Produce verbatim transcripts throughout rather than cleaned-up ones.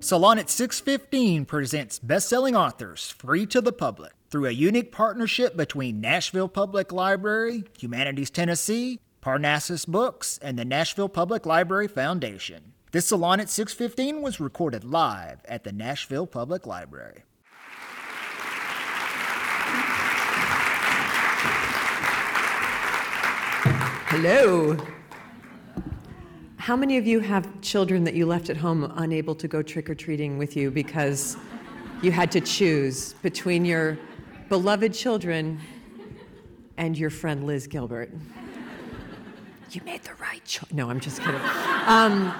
Salon six fifteen presents best-selling authors free to the public through a unique partnership between Nashville Public Library, Humanities Tennessee, Parnassus Books, and the Nashville Public Library Foundation. This Salon at six fifteen was recorded live at the Nashville Public Library. Hello. How many of you have children that you left at home unable to go trick-or-treating with you because you had to choose between your beloved children and your friend Liz Gilbert? You made the right choice. No, I'm just kidding. Um,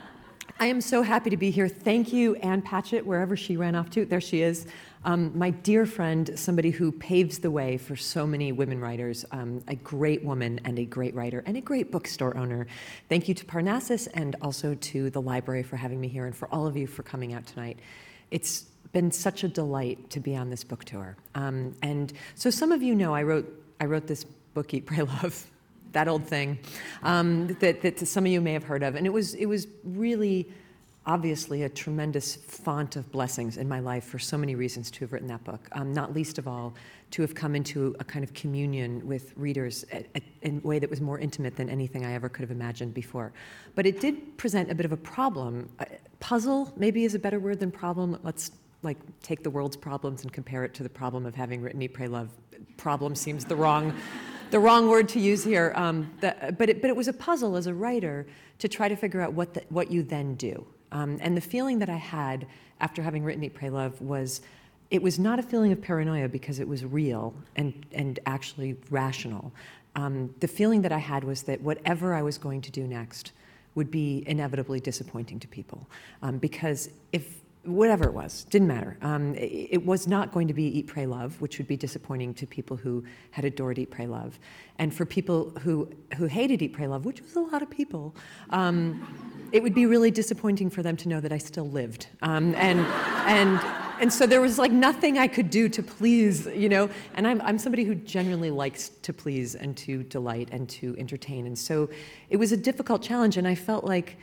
I am so happy to be here. Thank you, Ann Patchett, wherever she ran off to. There she is. Um, my dear friend, somebody who paves the way for so many women writers, um, a great woman and a great writer and a great bookstore owner. Thank you to Parnassus and also to the library for having me here and for all of you for coming out tonight. It's been such a delight to be on this book tour. Um, and so some of you know I wrote, I wrote this book, Eat, Pray, Love, that old thing, um, that, that some of you may have heard of. And it was, it was really obviously a tremendous font of blessings in my life for so many reasons to have written that book, um, not least of all to have come into a kind of communion with readers at, at, in a way that was more intimate than anything I ever could have imagined before. But it did present a bit of a problem. Uh, puzzle maybe is a better word than problem. Let's like take the world's problems and compare it to the problem of having written Eat, Pray, Love. Problem seems the wrong the wrong word to use here. Um, the, but, it, but it was a puzzle as a writer to try to figure out what, the, what you then do. Um, and the feeling that I had after having written Eat, Pray, Love was, it was not a feeling of paranoia because it was real and, and actually rational. Um, the feeling that I had was that whatever I was going to do next would be inevitably disappointing to people. Um, because if, whatever it was, didn't matter. Um, it, it was not going to be Eat, Pray, Love, which would be disappointing to people who had adored Eat, Pray, Love. And for people who, who hated Eat, Pray, Love, which was a lot of people, um, it would be really disappointing for them to know that I still lived. Um, and, and, and so there was like nothing I could do to please, you know, and I'm, I'm somebody who genuinely likes to please and to delight and to entertain. And so it was a difficult challenge, and I felt like,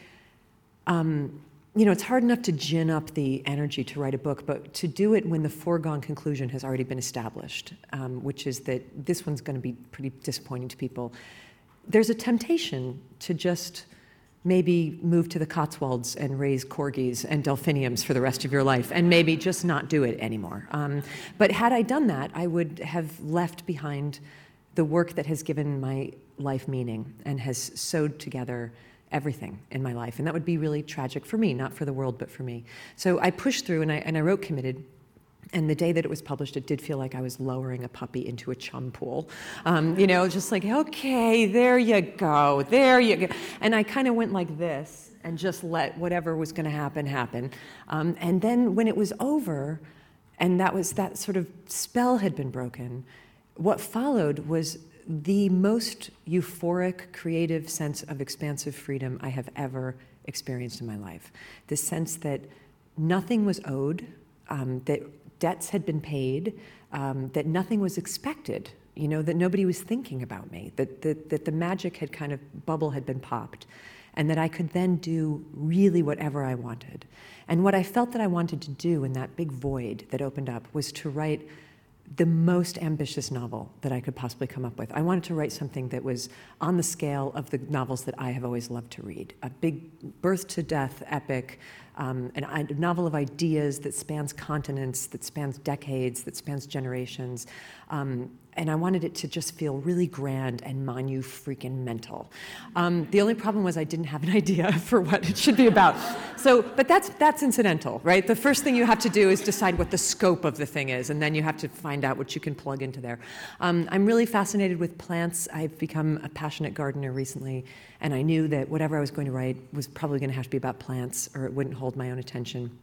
um, you know, it's hard enough to gin up the energy to write a book, but to do it when the foregone conclusion has already been established, um, which is that this one's going to be pretty disappointing to people. There's a temptation to just maybe move to the Cotswolds and raise corgis and delphiniums for the rest of your life and maybe just not do it anymore. Um, but had I done that, I would have left behind the work that has given my life meaning and has sewed together everything in my life. And that would be really tragic for me, not for the world, but for me. So I pushed through and I, and I wrote Committed. And the day that it was published, it did feel like I was lowering a puppy into a chum pool. Um, you know, just like, okay, there you go, there you go. And I kind of went like this and just let whatever was going to happen, happen. Um, and then when it was over, and that was that sort of spell had been broken, what followed was the most euphoric, creative sense of expansive freedom I have ever experienced in my life. The sense that nothing was owed, um, that debts had been paid, um, that nothing was expected, you know, that nobody was thinking about me, that, that, that the magic had kind of, bubble had been popped, and that I could then do really whatever I wanted. And what I felt that I wanted to do in that big void that opened up was to write the most ambitious novel that I could possibly come up with. I wanted to write something that was on the scale of the novels that I have always loved to read. A big birth-to-death epic, um, an, a novel of ideas that spans continents, that spans decades, that spans generations. Um, and I wanted it to just feel really grand and monu-freaking-mental. Um, the only problem was I didn't have an idea for what it should be about. So, but that's that's incidental, right? The first thing you have to do is decide what the scope of the thing is, and then you have to find out what you can plug into there. Um, I'm really fascinated with plants. I've become a passionate gardener recently, and I knew that whatever I was going to write was probably going to have to be about plants, or it wouldn't hold my own attention.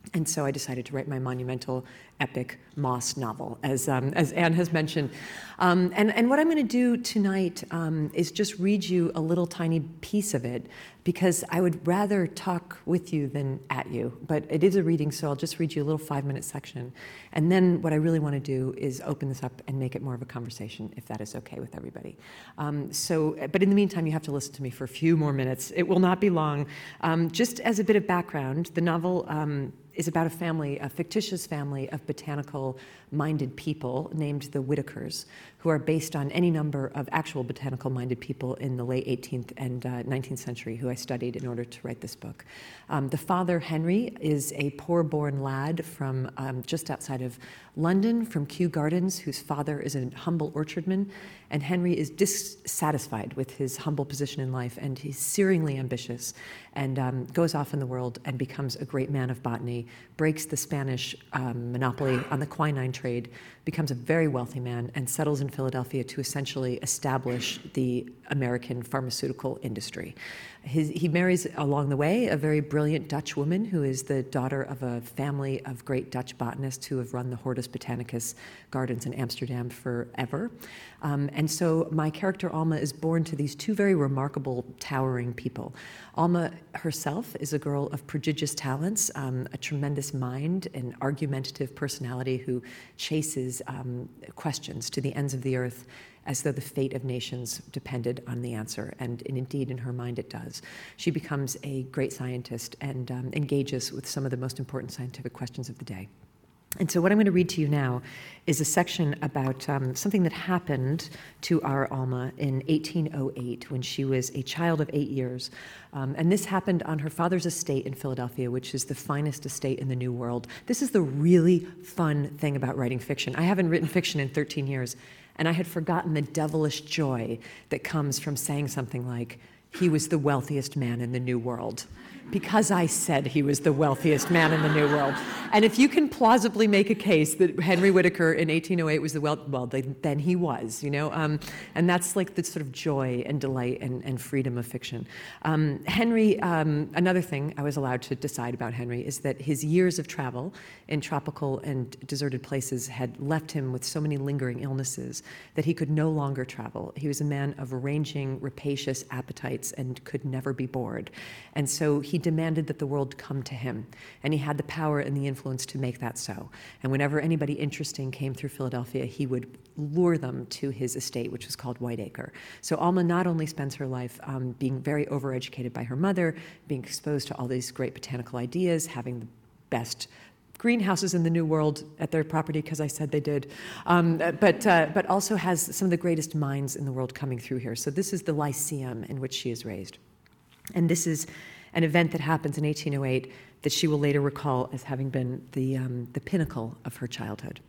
And so I decided to write my monumental, epic Moss novel, as, um, as Anne has mentioned. Um, and, and what I'm going to do tonight um, is just read you a little tiny piece of it, because I would rather talk with you than at you. But it is a reading, so I'll just read you a little five-minute section. And then what I really want to do is open this up and make it more of a conversation, if that is okay with everybody. Um, so, but in the meantime, you have to listen to me for a few more minutes. It will not be long. Um, just as a bit of background, the novel um, is about a family, a fictitious family of botanical-minded people named the Whitakers, who are based on any number of actual botanical-minded people in the late eighteenth and uh, nineteenth century who I studied in order to write this book. Um, the father, Henry, is a poor-born lad from um, just outside of London, from Kew Gardens, whose father is a humble orchardman, and Henry is dissatisfied with his humble position in life, and he's searingly ambitious, and um, goes off in the world and becomes a great man of botany, breaks the Spanish um, monopoly on the quinine trade, becomes a very wealthy man, and settles in Philadelphia to essentially establish the American pharmaceutical industry. His, he marries along the way a very brilliant Dutch woman who is the daughter of a family of great Dutch botanists who have run the Hortus Botanicus gardens in Amsterdam forever. Um, and so my character Alma is born to these two very remarkable, towering people. Alma herself is a girl of prodigious talents, um, a tremendous mind, an argumentative personality who chases um, questions to the ends of the earth as though the fate of nations depended on the answer, and, and indeed in her mind it does. She becomes a great scientist and um, engages with some of the most important scientific questions of the day. And so what I'm going to read to you now is a section about um, something that happened to our Alma in eighteen oh eight when she was a child of eight years. Um, and this happened on her father's estate in Philadelphia, which is the finest estate in the New World. This is the really fun thing about writing fiction. I haven't written fiction in thirteen years, and I had forgotten the devilish joy that comes from saying something like, he was the wealthiest man in the New World. Because I said he was the wealthiest man in the New World. And if you can plausibly make a case that Henry Whitaker in eighteen oh eight was the wealth, well, then he was, you know? Um, and that's like the sort of joy and delight and, and freedom of fiction. Um, Henry, um, another thing I was allowed to decide about Henry is that his years of travel in tropical and deserted places had left him with so many lingering illnesses that he could no longer travel. He was a man of ranging, rapacious appetites and could never be bored. And so he demanded that the world come to him, and he had the power and the influence to make that so. And whenever anybody interesting came through Philadelphia, he would lure them to his estate, which was called Whiteacre. So Alma not only spends her life um, being very overeducated by her mother, being exposed to all these great botanical ideas, having the best greenhouses in the New World at their property, because I said they did, um, but, uh, but also has some of the greatest minds in the world coming through here. So this is the Lyceum in which she is raised. And this is an event that happens in eighteen oh eight that she will later recall as having been the, um, the pinnacle of her childhood.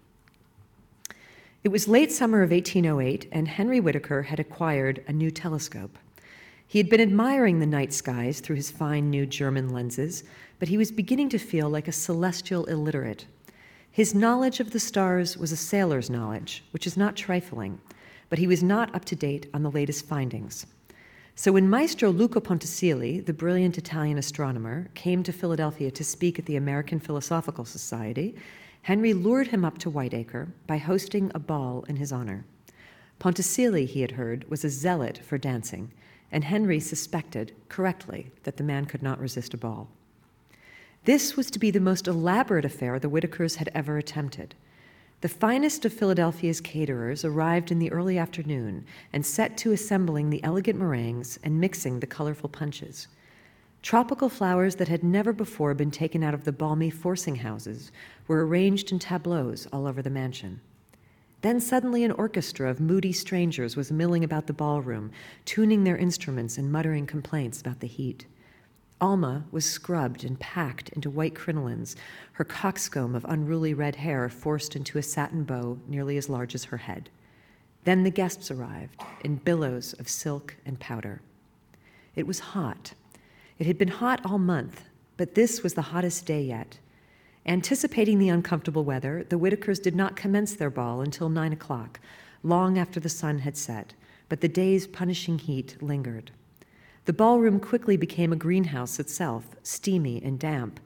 It was late summer of eighteen oh eight, and Henry Whitaker had acquired a new telescope. He had been admiring the night skies through his fine new German lenses, but he was beginning to feel like a celestial illiterate. His knowledge of the stars was a sailor's knowledge, which is not trifling, but he was not up to date on the latest findings. So when Maestro Luca Ponticelli, the brilliant Italian astronomer, came to Philadelphia to speak at the American Philosophical Society, Henry lured him up to Whiteacre by hosting a ball in his honor. Ponticelli, he had heard, was a zealot for dancing, and Henry suspected, correctly, that the man could not resist a ball. This was to be the most elaborate affair the Whitakers had ever attempted. The finest of Philadelphia's caterers arrived in the early afternoon and set to assembling the elegant meringues and mixing the colorful punches. Tropical flowers that had never before been taken out of the balmy forcing houses were arranged in tableaus all over the mansion. Then suddenly an orchestra of moody strangers was milling about the ballroom, tuning their instruments and muttering complaints about the heat. Alma was scrubbed and packed into white crinolines, her coxcomb of unruly red hair forced into a satin bow nearly as large as her head. Then the guests arrived, in billows of silk and powder. It was hot. It had been hot all month, but this was the hottest day yet. Anticipating the uncomfortable weather, the Whitakers did not commence their ball until nine o'clock, long after the sun had set, but the day's punishing heat lingered. The ballroom quickly became a greenhouse itself, steamy and damp,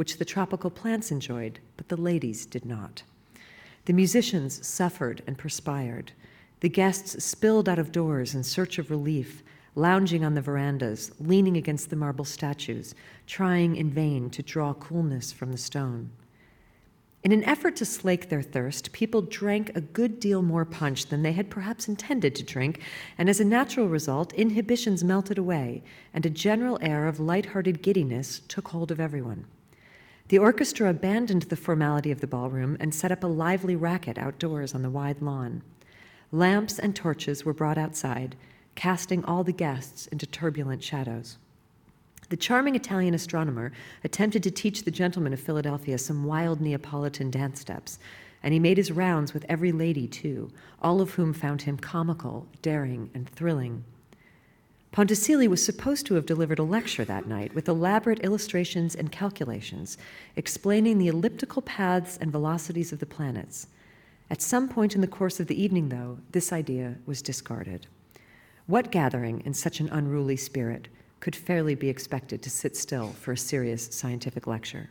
which the tropical plants enjoyed, but the ladies did not. The musicians suffered and perspired. The guests spilled out of doors in search of relief, lounging on the verandas, leaning against the marble statues, trying in vain to draw coolness from the stone. In an effort to slake their thirst, people drank a good deal more punch than they had perhaps intended to drink, and as a natural result, inhibitions melted away, and a general air of light-hearted giddiness took hold of everyone. The orchestra abandoned the formality of the ballroom and set up a lively racket outdoors on the wide lawn. Lamps and torches were brought outside, casting all the guests into turbulent shadows. The charming Italian astronomer attempted to teach the gentlemen of Philadelphia some wild Neapolitan dance steps, and he made his rounds with every lady, too, all of whom found him comical, daring, and thrilling. Ponticelli was supposed to have delivered a lecture that night with elaborate illustrations and calculations, explaining the elliptical paths and velocities of the planets. At some point in the course of the evening, though, this idea was discarded. What gathering in such an unruly spirit could fairly be expected to sit still for a serious scientific lecture?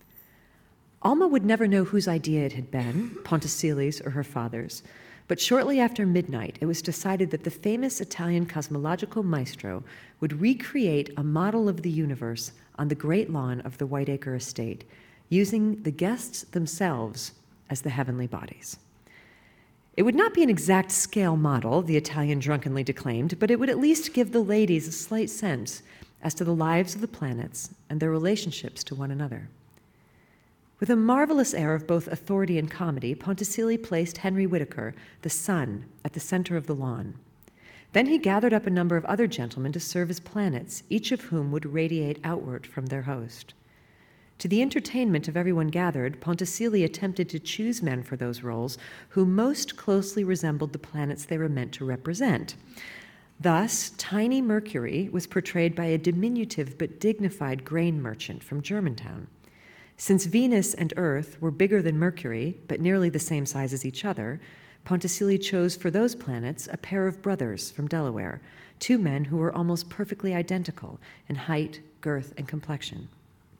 Alma would never know whose idea it had been, Ponticelli's or her father's, but shortly after midnight, it was decided that the famous Italian cosmological maestro would recreate a model of the universe on the great lawn of the Whiteacre estate, using the guests themselves as the heavenly bodies. It would not be an exact scale model, the Italian drunkenly declaimed, but it would at least give the ladies a slight sense as to the lives of the planets and their relationships to one another. With a marvelous air of both authority and comedy, Ponticelli placed Henry Whittaker, the sun, at the center of the lawn. Then he gathered up a number of other gentlemen to serve as planets, each of whom would radiate outward from their host. To the entertainment of everyone gathered, Ponticelli attempted to choose men for those roles who most closely resembled the planets they were meant to represent. Thus, tiny Mercury was portrayed by a diminutive but dignified grain merchant from Germantown. Since Venus and Earth were bigger than Mercury, but nearly the same size as each other, Ponticelli chose for those planets a pair of brothers from Delaware, two men who were almost perfectly identical in height, girth, and complexion.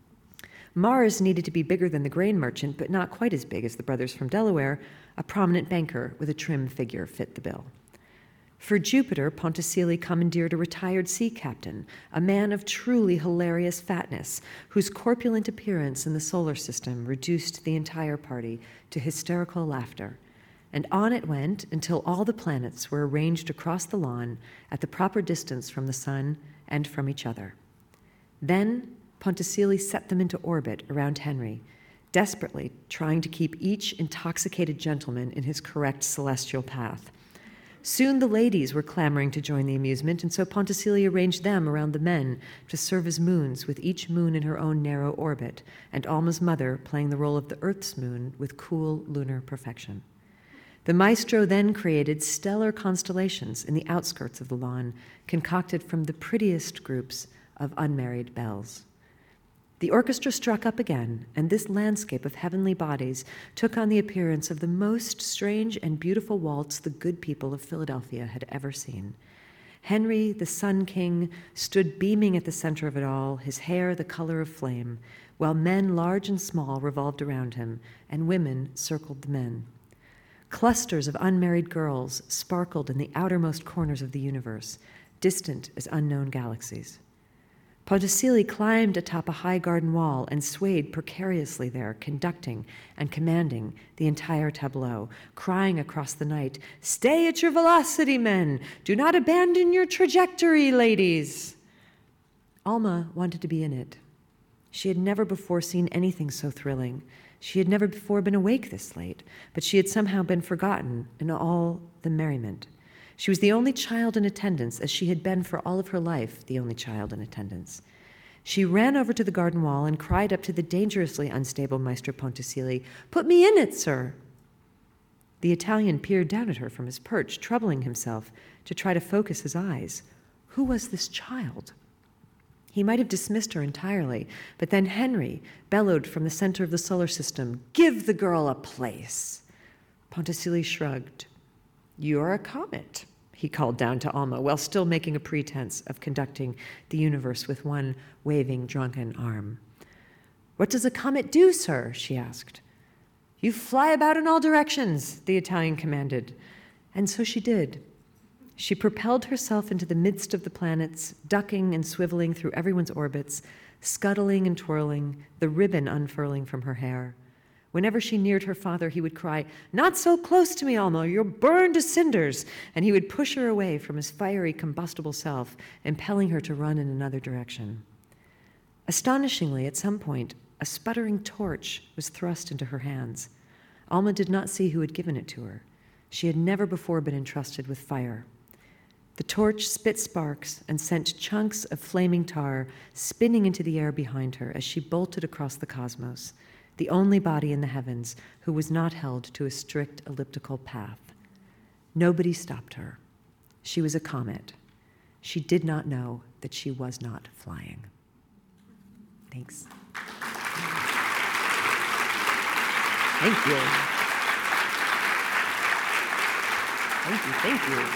Mars needed to be bigger than the grain merchant, but not quite as big as the brothers from Delaware. A prominent banker with a trim figure fit the bill. For Jupiter, Ponticelli commandeered a retired sea captain, a man of truly hilarious fatness, whose corpulent appearance in the solar system reduced the entire party to hysterical laughter. And on it went until all the planets were arranged across the lawn at the proper distance from the sun and from each other. Then Ponticelli set them into orbit around Henry, desperately trying to keep each intoxicated gentleman in his correct celestial path. Soon the ladies were clamoring to join the amusement, and so Ponticelli arranged them around the men to serve as moons, with each moon in her own narrow orbit, and Alma's mother playing the role of the Earth's moon with cool lunar perfection. The maestro then created stellar constellations in the outskirts of the lawn, concocted from the prettiest groups of unmarried belles. The orchestra struck up again, and this landscape of heavenly bodies took on the appearance of the most strange and beautiful waltz the good people of Philadelphia had ever seen. Henry, the Sun King, stood beaming at the center of it all, his hair the color of flame, while men large and small revolved around him, and women circled the men. Clusters of unmarried girls sparkled in the outermost corners of the universe, distant as unknown galaxies. Ponticelli climbed atop a high garden wall and swayed precariously there, conducting and commanding the entire tableau, crying across the night, "Stay at your velocity, men! Do not abandon your trajectory, ladies!" Alma wanted to be in it. She had never before seen anything so thrilling. She had never before been awake this late, but she had somehow been forgotten in all the merriment. She was the only child in attendance, as she had been for all of her life the only child in attendance. She ran over to the garden wall and cried up to the dangerously unstable Maestro Ponticelli, "Put me in it, sir!" The Italian peered down at her from his perch, troubling himself to try to focus his eyes. Who was this child? He might have dismissed her entirely, but then Henry bellowed from the center of the solar system, "Give the girl a place!" Ponticelli shrugged. "You're a comet," he called down to Alma, while still making a pretense of conducting the universe with one waving, drunken arm. "What does a comet do, sir?" she asked. "You fly about in all directions," the Italian commanded. And so she did. She propelled herself into the midst of the planets, ducking and swiveling through everyone's orbits, scuttling and twirling, the ribbon unfurling from her hair. Whenever she neared her father, he would cry, "Not so close to me, Alma, you'll burn to cinders," and he would push her away from his fiery, combustible self, impelling her to run in another direction. Astonishingly, at some point, a sputtering torch was thrust into her hands. Alma did not see who had given it to her. She had never before been entrusted with fire. The torch spit sparks and sent chunks of flaming tar spinning into the air behind her as she bolted across the cosmos, the only body in the heavens who was not held to a strict elliptical path. Nobody stopped her. She was a comet. She did not know that she was not flying. Thanks. Thank you. Thank you, thank you.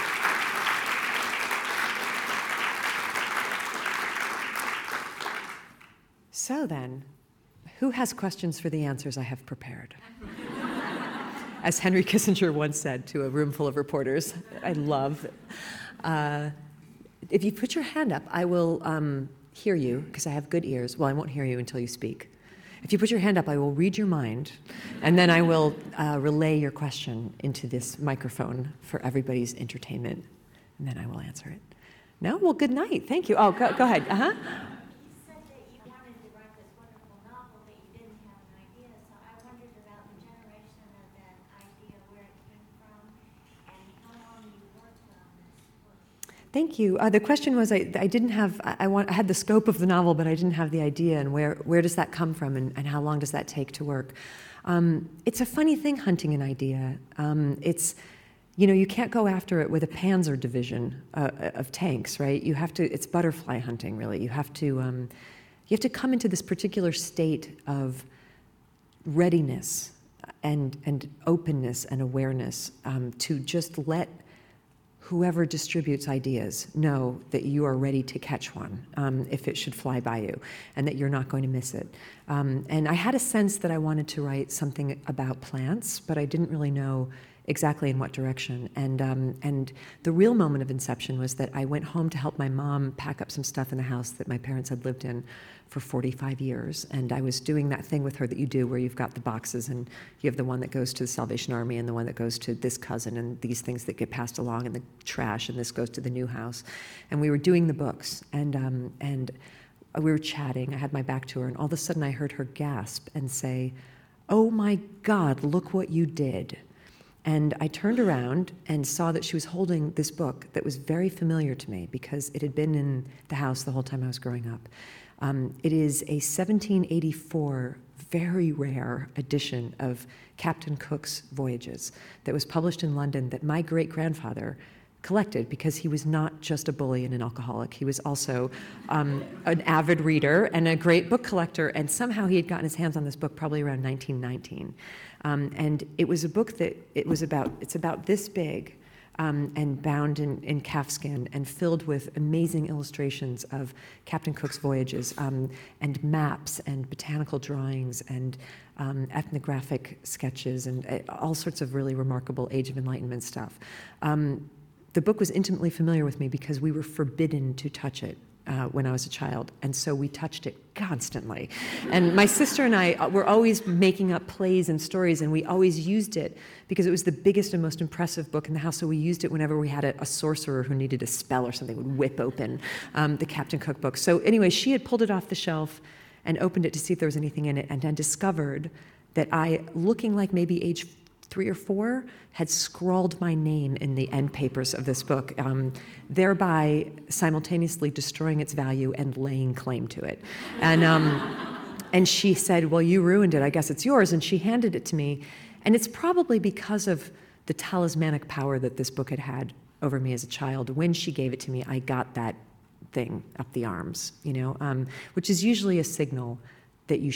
So then, who has questions for the answers I have prepared? As Henry Kissinger once said to a room full of reporters, I love, uh, if you put your hand up, I will um, hear you, because I have good ears. Well, I won't hear you until you speak. If you put your hand up, I will read your mind, and then I will uh, relay your question into this microphone for everybody's entertainment, and then I will answer it. No? Well, good night. Thank you. Oh, go, go ahead. Uh-huh. Thank you. Uh, the question was, I, I didn't have, I, I, want, I had the scope of the novel, but I didn't have the idea, and where, where does that come from, and, and how long does that take to work? Um, it's a funny thing, hunting an idea. Um, it's, you know, you can't go after it with a Panzer division uh, of tanks, right? You have to, it's butterfly hunting, really. You have to, um, you have to come into this particular state of readiness and, and openness and awareness um, to just let whoever distributes ideas know that you are ready to catch one um, if it should fly by you, and that you're not going to miss it. Um, and I had a sense that I wanted to write something about plants, but I didn't really know exactly in what direction. And um, and the real moment of inception was that I went home to help my mom pack up some stuff in the house that my parents had lived in for forty-five years. And I was doing that thing with her that you do where you've got the boxes, and you have the one that goes to the Salvation Army and the one that goes to this cousin, and these things that get passed along in the trash, and this goes to the new house. And we were doing the books, and um, and we were chatting. I had my back to her, and all of a sudden I heard her gasp and say, "Oh my God, look what you did." And I turned around and saw that she was holding this book that was very familiar to me because it had been in the house the whole time I was growing up. Um, it is a seventeen eighty-four, very rare edition of Captain Cook's Voyages that was published in London that my great-grandfather collected because he was not just a bully and an alcoholic. He was also um, an avid reader and a great book collector, and somehow he had gotten his hands on this book probably around nineteen nineteen. Um, and it was a book that it was about, it's about this big, um, and bound in, in calfskin and filled with amazing illustrations of Captain Cook's voyages, um, and maps and botanical drawings and um, ethnographic sketches and uh, all sorts of really remarkable Age of Enlightenment stuff. Um, the book was intimately familiar with me because we were forbidden to touch it Uh, when I was a child, and so we touched it constantly. And my sister and I were always making up plays and stories, and we always used it because it was the biggest and most impressive book in the house, so we used it whenever we had a, a sorcerer who needed a spell or something, would whip open um, the Captain Cook book. So anyway, she had pulled it off the shelf and opened it to see if there was anything in it, and then discovered that I, looking like maybe age three or four, had scrawled my name in the end papers of this book, um, thereby simultaneously destroying its value and laying claim to it. And um, and she said, "Well, you ruined it. I guess it's yours." And she handed it to me. And it's probably because of the talismanic power that this book had had over me as a child. When she gave it to me, I got that thing up the arms, you know, um, which is usually a signal that you should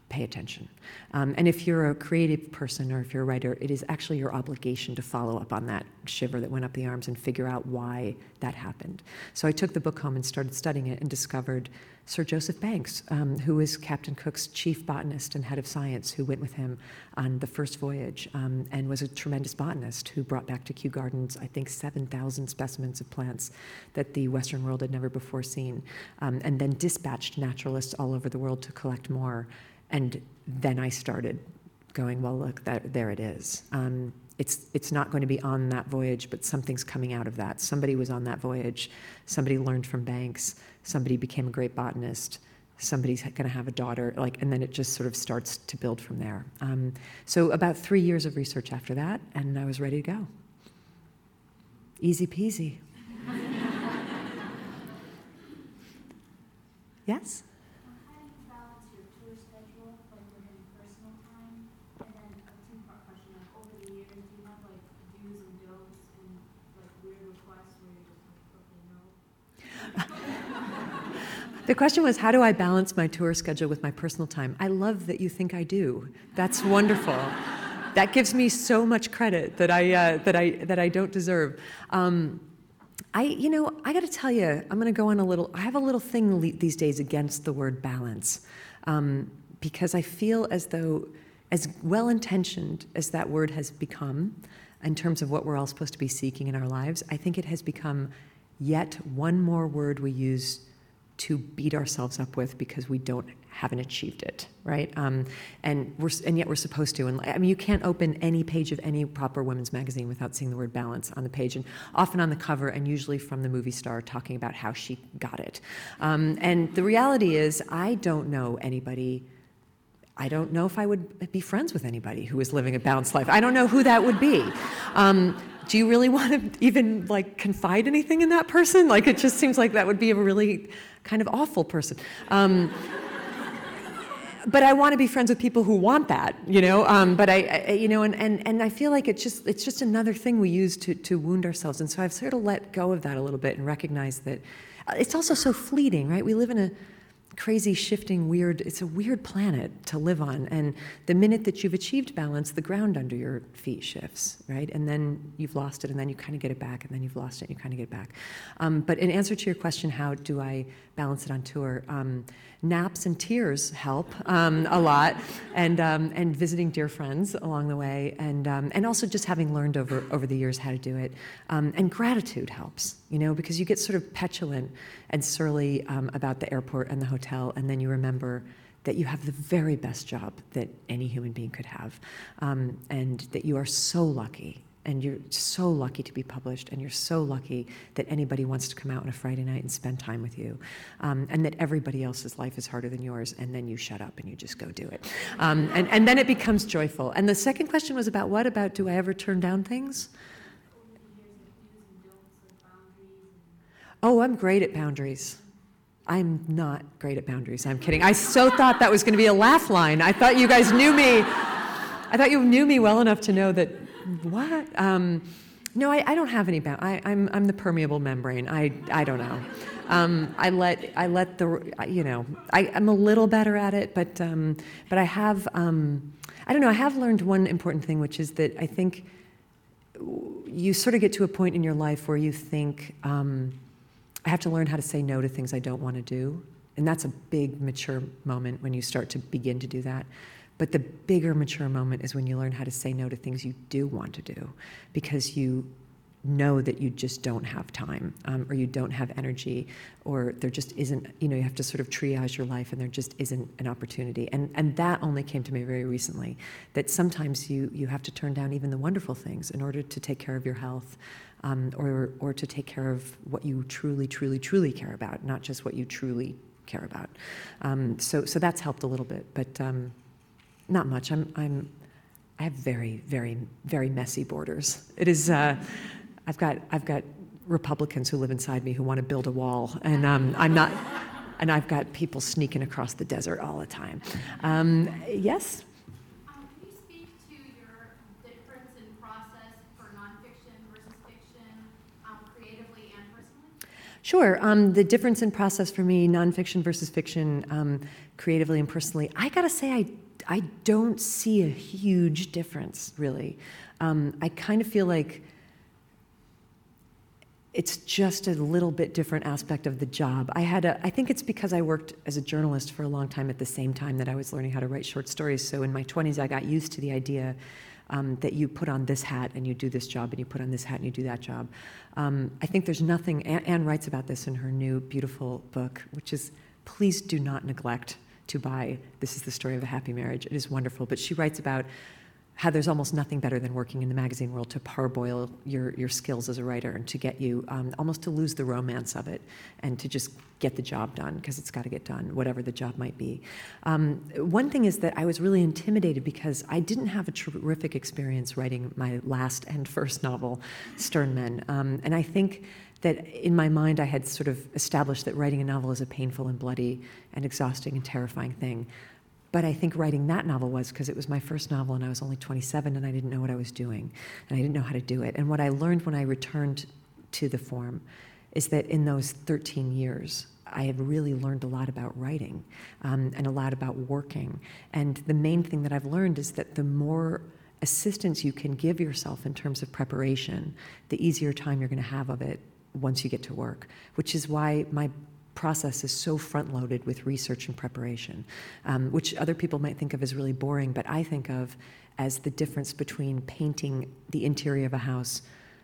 pay attention. Um, and if you're a creative person or if you're a writer, it is actually your obligation to follow up on that shiver that went up the arms and figure out why that happened. So I took the book home and started studying it and discovered Sir Joseph Banks, um, who is Captain Cook's chief botanist and head of science, who went with him on the first voyage um, and was a tremendous botanist who brought back to Kew Gardens, I think, seven thousand specimens of plants that the Western world had never before seen, um, and then dispatched naturalists all over the world to collect more. And then I started going, well, look, that, there it is. Um, it's, it's not going to be on that voyage, but something's coming out of that. Somebody was on that voyage. Somebody learned from Banks. Somebody became a great botanist. Somebody's going to have a daughter. Like, and then it just sort of starts to build from there. Um, so about three years of research after that, and I was ready to go. Easy peasy. Yes? The question was, how do I balance my tour schedule with my personal time? I love that you think I do. That's wonderful. That gives me so much credit that I uh, that I that I don't deserve. Um, I, you know, I got to tell you, I'm going to go on a little. I have a little thing le- these days against the word balance, um, because I feel as though, as well-intentioned as that word has become, in terms of what we're all supposed to be seeking in our lives, I think it has become yet one more word we use to beat ourselves up with because we don't haven't achieved it, right? Um, and we're and yet we're supposed to. And I mean, you can't open any page of any proper women's magazine without seeing the word balance on the page, and often on the cover, and usually from the movie star talking about how she got it. Um, and the reality is, I don't know anybody. I don't know if I would be friends with anybody who is living a balanced life. I don't know who that would be. Um, do you really want to even like confide anything in that person? Like, it just seems like that would be a really kind of awful person. Um, but I want to be friends with people who want that, you know. Um, but I, I, you know, and, and, and I feel like it's just it's just another thing we use to to wound ourselves. And so I've sort of let go of that a little bit and recognized that it's also so fleeting, right? We live in a crazy, shifting, weird, it's a weird planet to live on. And the minute that you've achieved balance, the ground under your feet shifts, right? And then you've lost it, and then you kind of get it back, and then you've lost it, and you kind of get it back. Um, but in answer to your question, how do I balance it on tour? Um, naps and tears help um, a lot, and um, and visiting dear friends along the way, and um, and also just having learned over, over the years how to do it. Um, and gratitude helps, you know, because you get sort of petulant and surly um, about the airport and the hotel, and then you remember that you have the very best job that any human being could have, um, and that you are so lucky, and you're so lucky to be published, and you're so lucky that anybody wants to come out on a Friday night and spend time with you, um, and that everybody else's life is harder than yours, and then you shut up and you just go do it. Um, and, and then it becomes joyful. And the second question was about what? About do I ever turn down things? Oh, I'm great at boundaries. I'm not great at boundaries. I'm kidding. I so thought that was going to be a laugh line. I thought you guys knew me. I thought you knew me well enough to know that, what? Um, no, I, I don't have any boundaries. I'm, I'm the permeable membrane. I, I don't know. Um, I let, I let the, you know, I, I'm a little better at it, but, um, but I have, um, I don't know, I have learned one important thing, which is that I think you sort of get to a point in your life where you think, um, I have to learn how to say no to things I don't want to do. And that's a big mature moment when you start to begin to do that. But the bigger mature moment is when you learn how to say no to things you do want to do, because you know that you just don't have time, um, or you don't have energy, or there just isn't, you know, you have to sort of triage your life, and there just isn't an opportunity. And and that only came to me very recently, that sometimes you, you have to turn down even the wonderful things in order to take care of your health, um, or or to take care of what you truly, truly, truly care about, not just what you truly care about. Um, so so that's helped a little bit, but um, not much. I'm I'm I have very, very, very messy borders. It is. Uh, I've got I've got Republicans who live inside me who want to build a wall, and um, I'm not. And I've got people sneaking across the desert all the time. Um, yes. Um, can you speak to your difference in process for nonfiction versus fiction, um, creatively and personally? Sure. Um, the difference in process for me, nonfiction versus fiction, um, creatively and personally, I gotta say, I I don't see a huge difference, really. Um, I kind of feel like it's just a little bit different aspect of the job. I had a, I think it's because I worked as a journalist for a long time at the same time that I was learning how to write short stories. So in my twenties, I got used to the idea um, that you put on this hat and you do this job, and you put on this hat and you do that job. Um, I think there's nothing, Anne, Anne writes about this in her new beautiful book, which is, please do not neglect to buy This Is the Story of a Happy Marriage. It is wonderful. But she writes about how there's almost nothing better than working in the magazine world to parboil your, your skills as a writer and to get you um, almost to lose the romance of it and to just get the job done, because it's got to get done, whatever the job might be. Um, one thing is that I was really intimidated because I didn't have a terrific experience writing my last and first novel, Stern Men. Um, and I think that in my mind I had sort of established that writing a novel is a painful and bloody and exhausting and terrifying thing. But I think writing that novel was because it was my first novel and I was only twenty-seven and I didn't know what I was doing and I didn't know how to do it. And what I learned when I returned to the form is that in those thirteen years, I had really learned a lot about writing um, and a lot about working. And the main thing that I've learned is that the more assistance you can give yourself in terms of preparation, the easier time you're going to have of it once you get to work, which is why my process is so front-loaded with research and preparation, um, which other people might think of as really boring, but I think of as the difference between painting the interior of a house,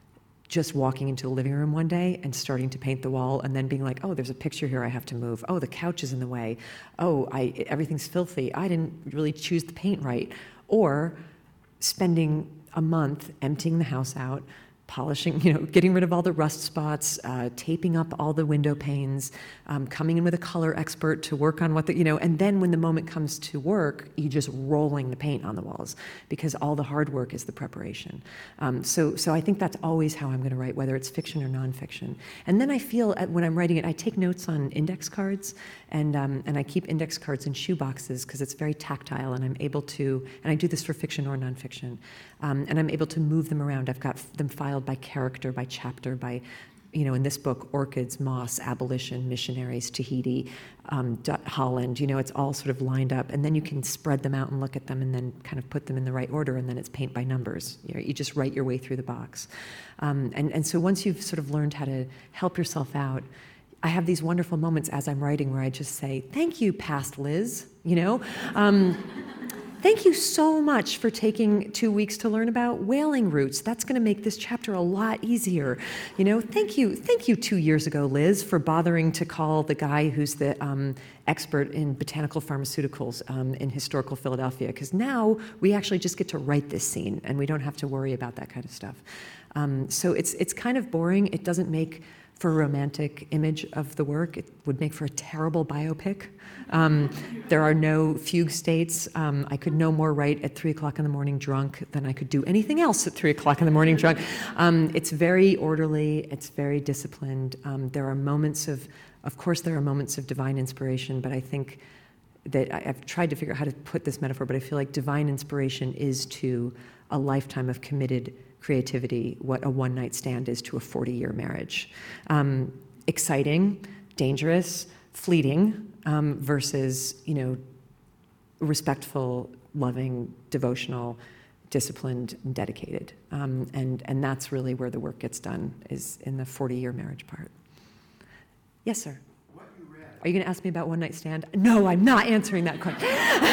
just walking into the living room one day and starting to paint the wall and then being like, oh, there's a picture here I have to move. Oh, the couch is in the way. Oh, I, everything's filthy. I didn't really choose the paint right. Or spending a month emptying the house out, polishing, you know, getting rid of all the rust spots, uh, taping up all the window panes, um, coming in with a color expert to work on what the, you know, and then when the moment comes to work, you just rolling the paint on the walls because all the hard work is the preparation. Um, so, so I think that's always how I'm going to write, whether it's fiction or nonfiction. And then I feel at, when I'm writing it, I take notes on index cards, and um, and I keep index cards in shoe boxes because it's very tactile, and I'm able to, and I do this for fiction or nonfiction, um, and I'm able to move them around. I've got them filed by character, by chapter, by, you know, in this book, orchids, moss, abolition, missionaries, Tahiti, um, Holland, you know, it's all sort of lined up. And then you can spread them out and look at them and then kind of put them in the right order, and then it's paint by numbers. You know, you just write your way through the box. Um, and, and so once you've sort of learned how to help yourself out, I have these wonderful moments as I'm writing where I just say, thank you, past Liz, you know? Um, Thank you so much for taking two weeks to learn about whaling roots. That's going to make this chapter a lot easier. You know, thank you, thank you two years ago, Liz, for bothering to call the guy who's the um, expert in botanical pharmaceuticals um, in historical Philadelphia, because now we actually just get to write this scene and we don't have to worry about that kind of stuff. Um, so it's it's kind of boring. It doesn't make for a romantic image of the work. It would make for a terrible biopic. Um, there are no fugue states. Um, I could no more write at three o'clock in the morning drunk than I could do anything else at three o'clock in the morning drunk. Um, it's very orderly. It's very disciplined. Um, there are moments of, of course, there are moments of divine inspiration, but I think that I, I've tried to figure out how to put this metaphor, but I feel like divine inspiration is to a lifetime of committed creativity what a one-night stand is to a forty-year marriage. Um, exciting, dangerous, fleeting, um, versus, you know, respectful, loving, devotional, disciplined, and dedicated. Um, and, and that's really where the work gets done, is in the forty-year marriage part. Yes, sir? What you read. Are you going to ask me about one night stand? No, I'm not answering that question.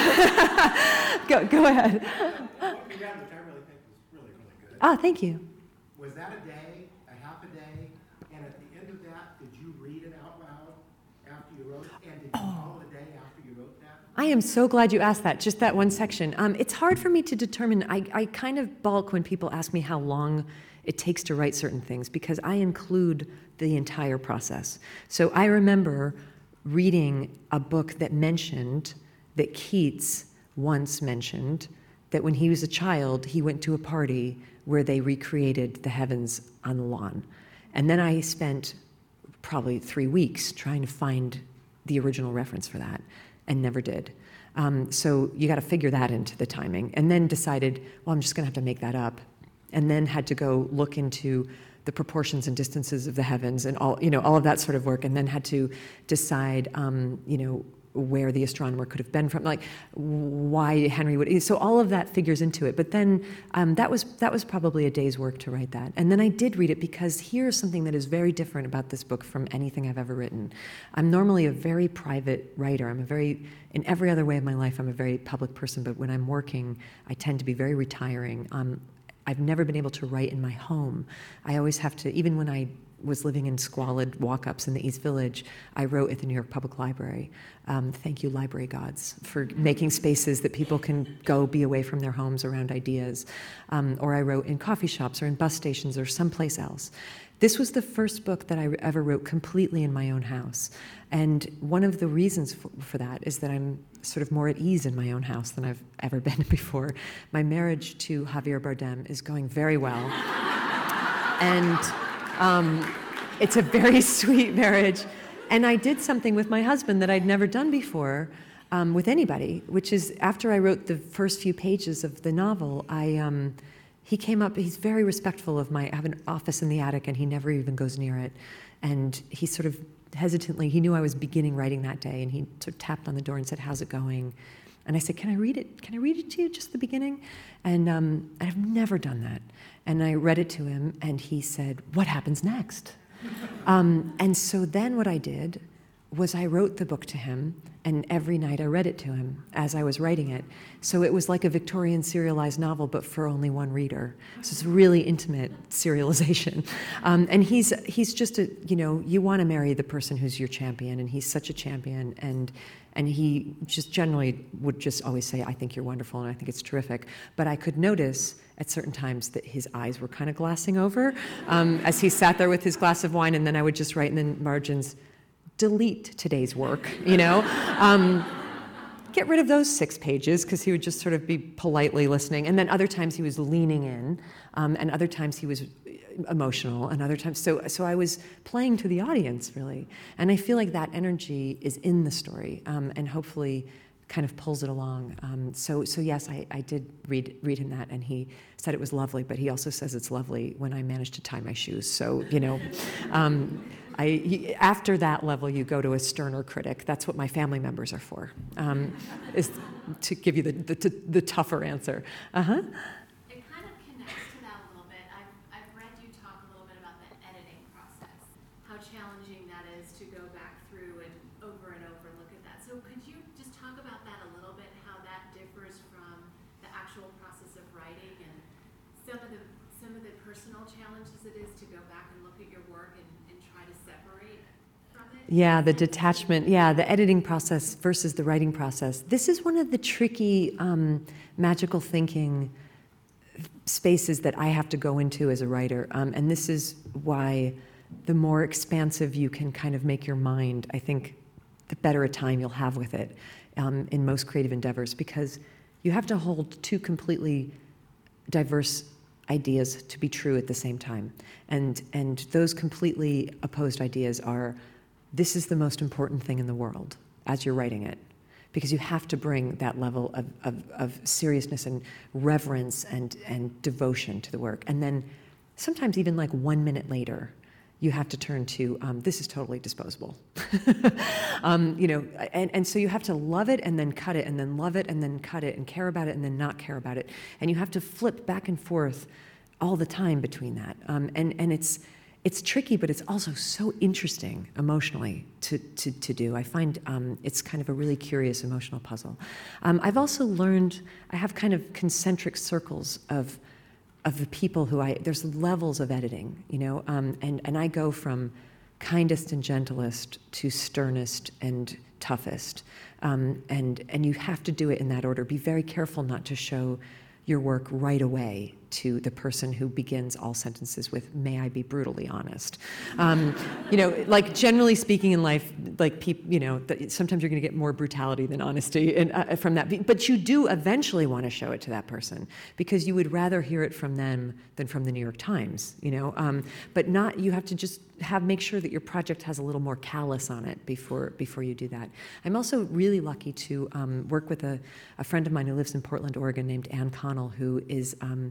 go, go ahead. What you read, which I really think was really, really good. Ah, thank you. Was that a day, a half a day, and at the end of that, did you read it out loud after you wrote it? And did you call it a day after you wrote that? I am so glad you asked that, just that one section. Um, it's hard for me to determine. I, I kind of balk when people ask me how long it takes to write certain things, because I include the entire process. So I remember reading a book that mentioned, that Keats once mentioned, that when he was a child, he went to a party where they recreated the heavens on the lawn. And then I spent probably three weeks trying to find the original reference for that, and never did. Um, so you got to figure that into the timing. And then decided, well, I'm just going to have to make that up. And then had to go look into the proportions and distances of the heavens and all, you know, all of that sort of work, and then had to decide, um, you know, where the astronomer could have been from, like why Henry would. So all of that figures into it. But then um, that was that was probably a day's work to write that. And then I did read it because here's something that is very different about this book from anything I've ever written. I'm normally a very private writer. I'm a very, in every other way of my life, I'm a very public person. But when I'm working, I tend to be very retiring. Um, I've never been able to write in my home. I always have to, even when I was living in squalid walk-ups in the East Village, I wrote at the New York Public Library. Um, thank you, library gods, for making spaces that people can go be away from their homes around ideas. Um, or I wrote in coffee shops or in bus stations or someplace else. This was the first book that I ever wrote completely in my own house. And one of the reasons for, for that is that I'm sort of more at ease in my own house than I've ever been before. My marriage to Javier Bardem is going very well. and um, it's a very sweet marriage. And I did something with my husband that I'd never done before um, with anybody, which is after I wrote the first few pages of the novel, I... Um, He came up, he's very respectful of my, I have an office in the attic and he never even goes near it. And he sort of hesitantly, he knew I was beginning writing that day, and he sort of tapped on the door and said, "How's it going?" And I said, "Can I read it? Can I read it to you, just the beginning?" And um, I've never done that. And I read it to him and he said, "What happens next?" um, and so then what I did was I wrote the book to him, and every night I read it to him as I was writing it. So it was like a Victorian serialized novel, but for only one reader. So it's really intimate serialization. Um, and he's he's just a, you know, you want to marry the person who's your champion, and he's such a champion, and and he just generally would just always say, "I think you're wonderful, and I think it's terrific." But I could notice at certain times that his eyes were kind of glassing over um, as he sat there with his glass of wine, and then I would just write in the margins, "Delete today's work," you know? Um, get rid of those six pages, because he would just sort of be politely listening. And then other times he was leaning in, um, and other times he was emotional, and other times, so so I was playing to the audience, really. And I feel like that energy is in the story, um, and hopefully kind of pulls it along. Um, so so yes, I, I did read read him that, and he said it was lovely, but he also says it's lovely when I manage to tie my shoes. So, you know, um, I, after that level, you go to a sterner critic. That's what my family members are for, um, is to give you the, the, the tougher answer. Uh-huh. It kind of connects to that a little bit. I've, I've read you talk a little bit about the editing process, how challenging that is to go back through and over and over look at that. So could you just talk about that a little bit, how that differs from the actual process of writing, and some of the some of the personal challenges it is to go back and look at your work and, and try to separate from it? Yeah, the detachment, yeah, the editing process versus the writing process. This is one of the tricky um, magical thinking spaces that I have to go into as a writer. Um, and this is why the more expansive you can kind of make your mind, I think the better a time you'll have with it um, in most creative endeavors, because you have to hold two completely diverse ideas to be true at the same time. And and those completely opposed ideas are, this is the most important thing in the world as you're writing it, because you have to bring that level of, of, of seriousness and reverence and, and devotion to the work. And then sometimes even like one minute later, you have to turn to, um, this is totally disposable. um, you know, and, and so you have to love it and then cut it, and then love it and then cut it, and care about it and then not care about it. And you have to flip back and forth all the time between that. Um, and, and it's it's tricky, but it's also so interesting emotionally to, to, to do. I find um, it's kind of a really curious emotional puzzle. Um, I've also learned, I have kind of concentric circles of of the people who I, there's levels of editing, you know, um, and, and I go from kindest and gentlest to sternest and toughest. Um, and, and you have to do it in that order. Be very careful not to show your work right away to the person who begins all sentences with, "May I be brutally honest?" Um, you know, like generally speaking in life, like people, you know, th- sometimes you're going to get more brutality than honesty and, uh, from that. But you do eventually want to show it to that person, because you would rather hear it from them than from the New York Times, you know. Um, but not, you have to just have, make sure that your project has a little more callus on it before before you do that. I'm also really lucky to um, work with a, a friend of mine who lives in Portland, Oregon, named Ann Connell, who is um,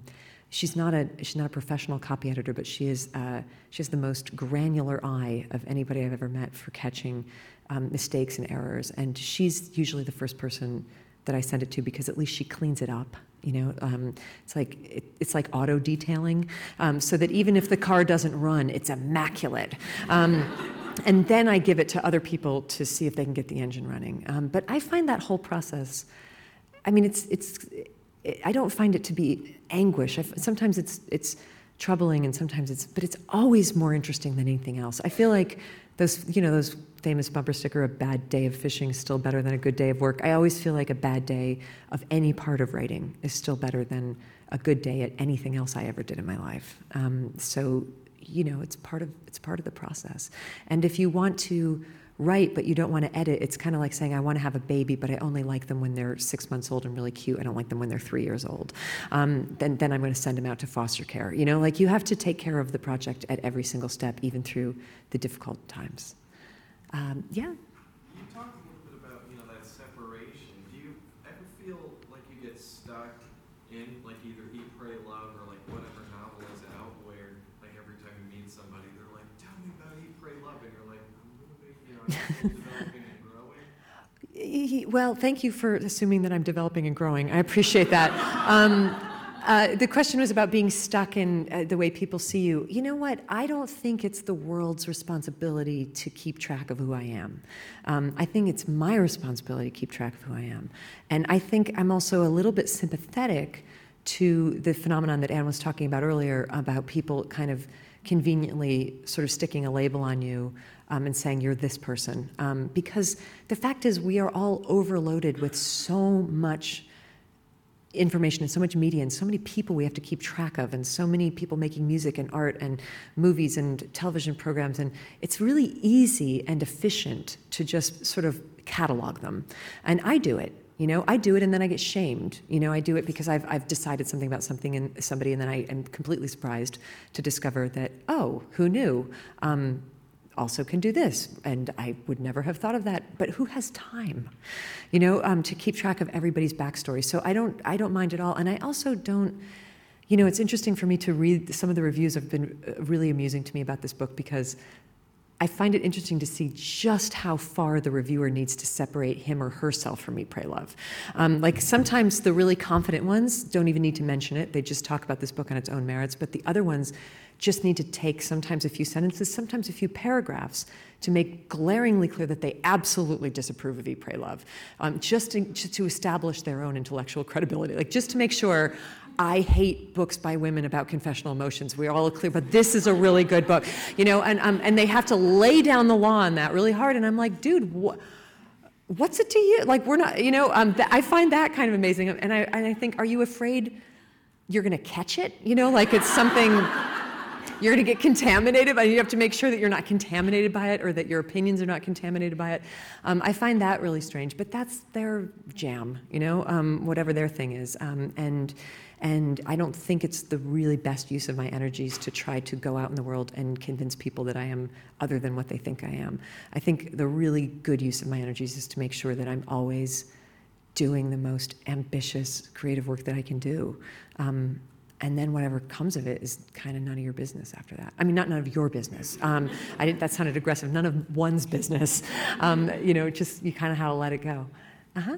she's not a she's not a professional copy editor, but she is uh, she has the most granular eye of anybody I've ever met for catching um, mistakes and errors. And she's usually the first person that I send it to because at least she cleans it up. You know, um, it's like it, it's like auto detailing, um, so that even if the car doesn't run, it's immaculate. Um, and then I give it to other people to see if they can get the engine running. Um, but I find that whole process, I mean, it's it's. It, I don't find it to be anguish. I, sometimes it's it's troubling, and sometimes it's, but it's always more interesting than anything else. I feel like those, you know, those famous bumper sticker, a bad day of fishing is still better than a good day of work. I always feel like a bad day of any part of writing is still better than a good day at anything else I ever did in my life. Um, so, you know, it's part of it's part of the process. And if you want to write, but you don't want to edit, it's kind of like saying, I want to have a baby, but I only like them when they're six months old and really cute. I don't like them when they're three years old. Um, then, then I'm going to send them out to foster care. You know, like you have to take care of the project at every single step, even through the difficult times. Um, yeah. You talked a little bit about, you know, that separation. Do you ever feel like you get stuck in, like, either Eat, Pray, Love, or like whatever novel is out, where like every time you meet somebody, they're like, tell me about Eat, Pray, Love, and you're like, you know, I'm developing and growing? Well, thank you for assuming that I'm developing and growing. I appreciate that. Um, uh, the question was about being stuck in uh, the way people see you. You know what? I don't think it's the world's responsibility to keep track of who I am. Um, I think it's my responsibility to keep track of who I am. And I think I'm also a little bit sympathetic to the phenomenon that Anne was talking about earlier, about people kind of conveniently sort of sticking a label on you um, and saying you're this person. Um, because the fact is we are all overloaded with so much information and so much media and so many people we have to keep track of, and so many people making music and art and movies and television programs, and it's really easy and efficient to just sort of catalog them. And I do it. You know, I do it and then I get shamed. You know, I do it because I've I've decided something about something and somebody, and then I am completely surprised to discover that, oh, who knew? Um, also can do this, and I would never have thought of that. But who has time, you know, um, to keep track of everybody's backstory? So I don't I don't mind at all, and I also don't. You know, it's interesting for me to read some of the reviews have been really amusing to me about this book, because I find it interesting to see just how far the reviewer needs to separate him or herself from Eat, Pray, Love. Um, like sometimes the really confident ones don't even need to mention it. They just talk about this book on its own merits. But the other ones just need to take sometimes a few sentences, sometimes a few paragraphs, to make glaringly clear that they absolutely disapprove of Eat, Pray, Love, um, just, to, just to establish their own intellectual credibility, like just to make sure I hate books by women about confessional emotions. We're all clear, but this is a really good book, you know, and um, and they have to lay down the law on that really hard. And I'm like, dude, what? What's it to you? Like, we're not, you know, um, th- I find that kind of amazing. And I, and I think, are you afraid you're going to catch it? You know, like it's something you're going to get contaminated by. You have to make sure that you're not contaminated by it, or that your opinions are not contaminated by it. Um, I find that really strange, but that's their jam, you know, um, whatever their thing is. Um, and And I don't think it's the really best use of my energies to try to go out in the world and convince people that I am other than what they think I am. I think the really good use of my energies is to make sure that I'm always doing the most ambitious, creative work that I can do. Um, and then whatever comes of it is kind of none of your business after that. I mean, not none of your business. Um, I didn't, that sounded aggressive. None of one's business. Um, you know, just you kind of have to let it go. Uh-huh.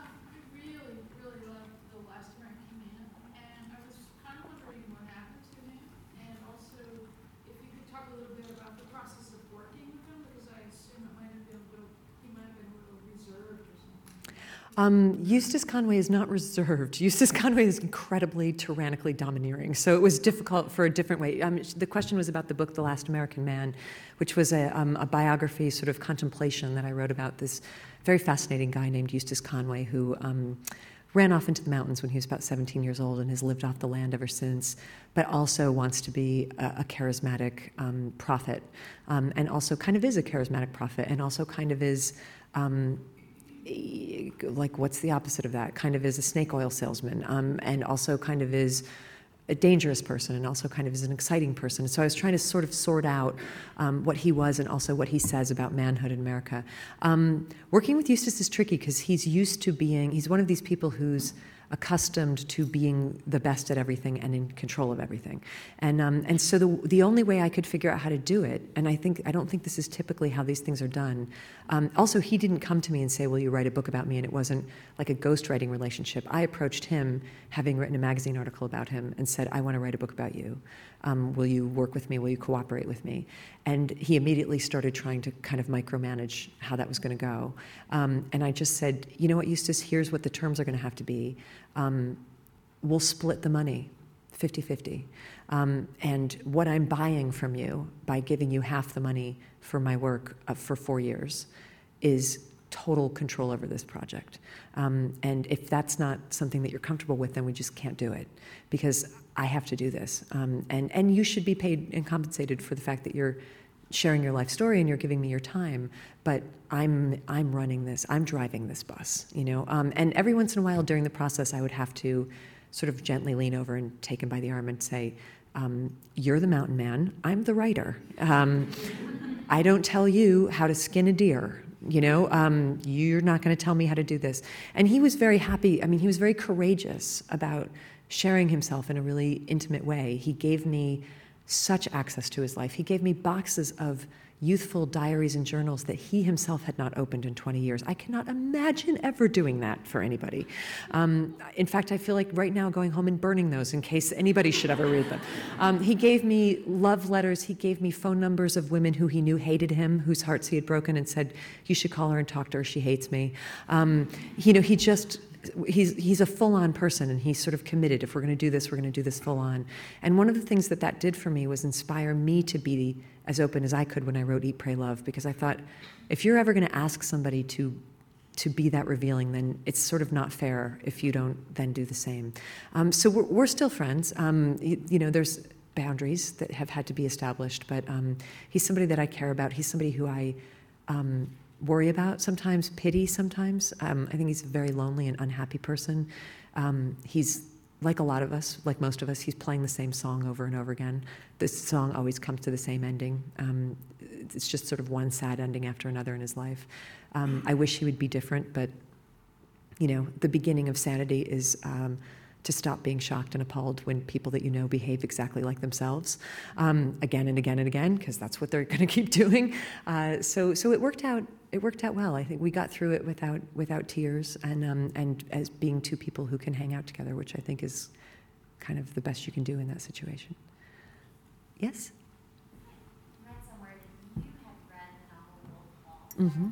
Um, Eustace Conway is not reserved. Eustace Conway is incredibly tyrannically domineering, so it was difficult for a different way. Um, the question was about the book The Last American Man, which was a, um, a biography, sort of contemplation that I wrote about this very fascinating guy named Eustace Conway, who um, ran off into the mountains when he was about seventeen years old and has lived off the land ever since, but also wants to be a, a charismatic um, prophet, um, and also kind of is a charismatic prophet, and also kind of is... Um, like what's the opposite of that? Kind of is a snake oil salesman, um, and also kind of is a dangerous person, and also kind of is an exciting person. So I was trying to sort of sort out um, what he was and also what he says about manhood in America. Um, working with Eustace is tricky because he's used to being, he's one of these people who's accustomed to being the best at everything and in control of everything. And um, and so the the only way I could figure out how to do it, and I think I don't think this is typically how these things are done. Um, also, he didn't come to me and say, "Will you write a book about me?" And it wasn't like a ghostwriting relationship. I approached him, having written a magazine article about him, and said, "I want to write a book about you. Um, will you work with me? Will you cooperate with me?" And he immediately started trying to kind of micromanage how that was going to go. Um, and I just said, "You know what, Eustace? Here's what the terms are going to have to be. Um, we'll split the money, fifty-fifty. Um, and what I'm buying from you by giving you half the money for my work uh, for four years is total control over this project. Um, and if that's not something that you're comfortable with, then we just can't do it, because I have to do this. Um, and, and you should be paid and compensated for the fact that you're sharing your life story and you're giving me your time, but I'm I'm running this, I'm driving this bus, you know. Um, and every once in a while during the process, I would have to sort of gently lean over and take him by the arm and say, um, "You're the mountain man, I'm the writer. Um, I don't tell you how to skin a deer. You know, um, you're not going to tell me how to do this." And he was very happy. I mean, he was very courageous about sharing himself in a really intimate way. He gave me such access to his life. He gave me boxes of youthful diaries and journals that he himself had not opened in twenty years. I cannot imagine ever doing that for anybody. Um, in fact, I feel like right now going home and burning those in case anybody should ever read them. Um, he gave me love letters. He gave me phone numbers of women who he knew hated him, whose hearts he had broken, and said, "You should call her and talk to her. She hates me." Um, you know, he just... He's he's a full-on person, and he's sort of committed. If we're going to do this, we're going to do this full-on. And one of the things that that did for me was inspire me to be as open as I could when I wrote Eat, Pray, Love, because I thought, if you're ever going to ask somebody to to be that revealing, then it's sort of not fair if you don't then do the same. Um, so we're, we're still friends. Um, you, you know, there's boundaries that have had to be established, but um, he's somebody that I care about. He's somebody who I... Um, worry about sometimes, pity sometimes. Um, I think he's a very lonely and unhappy person. Um, he's, like a lot of us, like most of us, he's playing the same song over and over again. This song always comes to the same ending. Um, it's just sort of one sad ending after another in his life. Um, I wish he would be different, but, you know, the beginning of sanity is um, to stop being shocked and appalled when people that you know behave exactly like themselves, um, again and again and again, because that's what they're going to keep doing. Uh, so, so it worked out. It worked out well. I think we got through it without without tears, and um, and as being two people who can hang out together, which I think is kind of the best you can do in that situation. Yes. I read somewhere that you had read the novel Wolf Hall. Mm-hmm.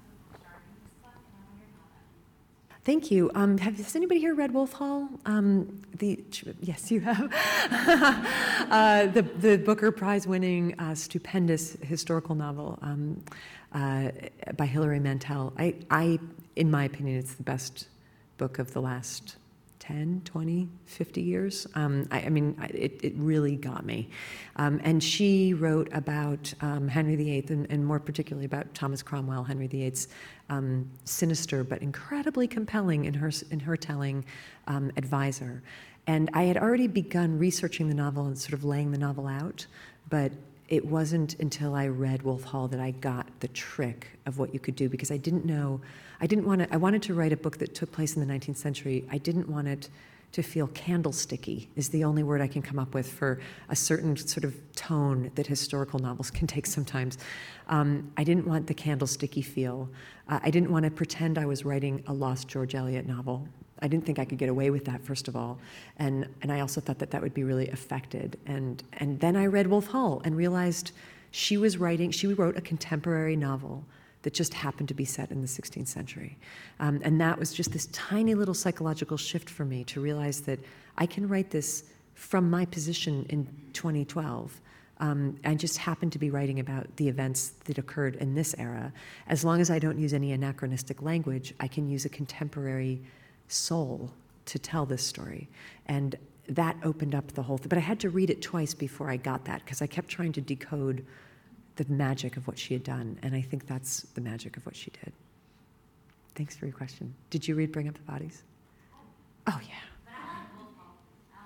Thank you. Um, have, has anybody here read Wolf Hall? Um, the yes, you have. uh, the the Booker Prize-winning, uh, stupendous historical novel um, uh, by Hilary Mantel. I, I, in my opinion, it's the best book of the last ten, twenty, fifty years. Um, I, I mean, it, it really got me. Um, and she wrote about um, Henry the Eighth, and, and more particularly about Thomas Cromwell, Henry the Eighth's um, sinister but incredibly compelling in her, in her telling um, advisor. And I had already begun researching the novel and sort of laying the novel out, but it wasn't until I read Wolf Hall that I got the trick of what you could do, because I didn't know, I didn't want to, I wanted to write a book that took place in the nineteenth century. I didn't want it to feel candlesticky, is the only word I can come up with for a certain sort of tone that historical novels can take sometimes. Um, I didn't want the candlesticky feel. Uh, I didn't want to pretend I was writing a lost George Eliot novel. I didn't think I could get away with that, first of all. And and I also thought that that would be really affected. And and then I read Wolf Hall and realized she was writing, she wrote a contemporary novel that just happened to be set in the sixteenth century. Um, and that was just this tiny little psychological shift for me to realize that I can write this from my position in twenty twelve. Um, I just happen to be writing about the events that occurred in this era. As long as I don't use any anachronistic language, I can use a contemporary soul to tell this story. And that opened up the whole thing. But I had to read it twice before I got that, because I kept trying to decode the magic of what she had done. And I think that's the magic of what she did. Thanks for your question. Did you read Bring Up the Bodies? Oh, yeah.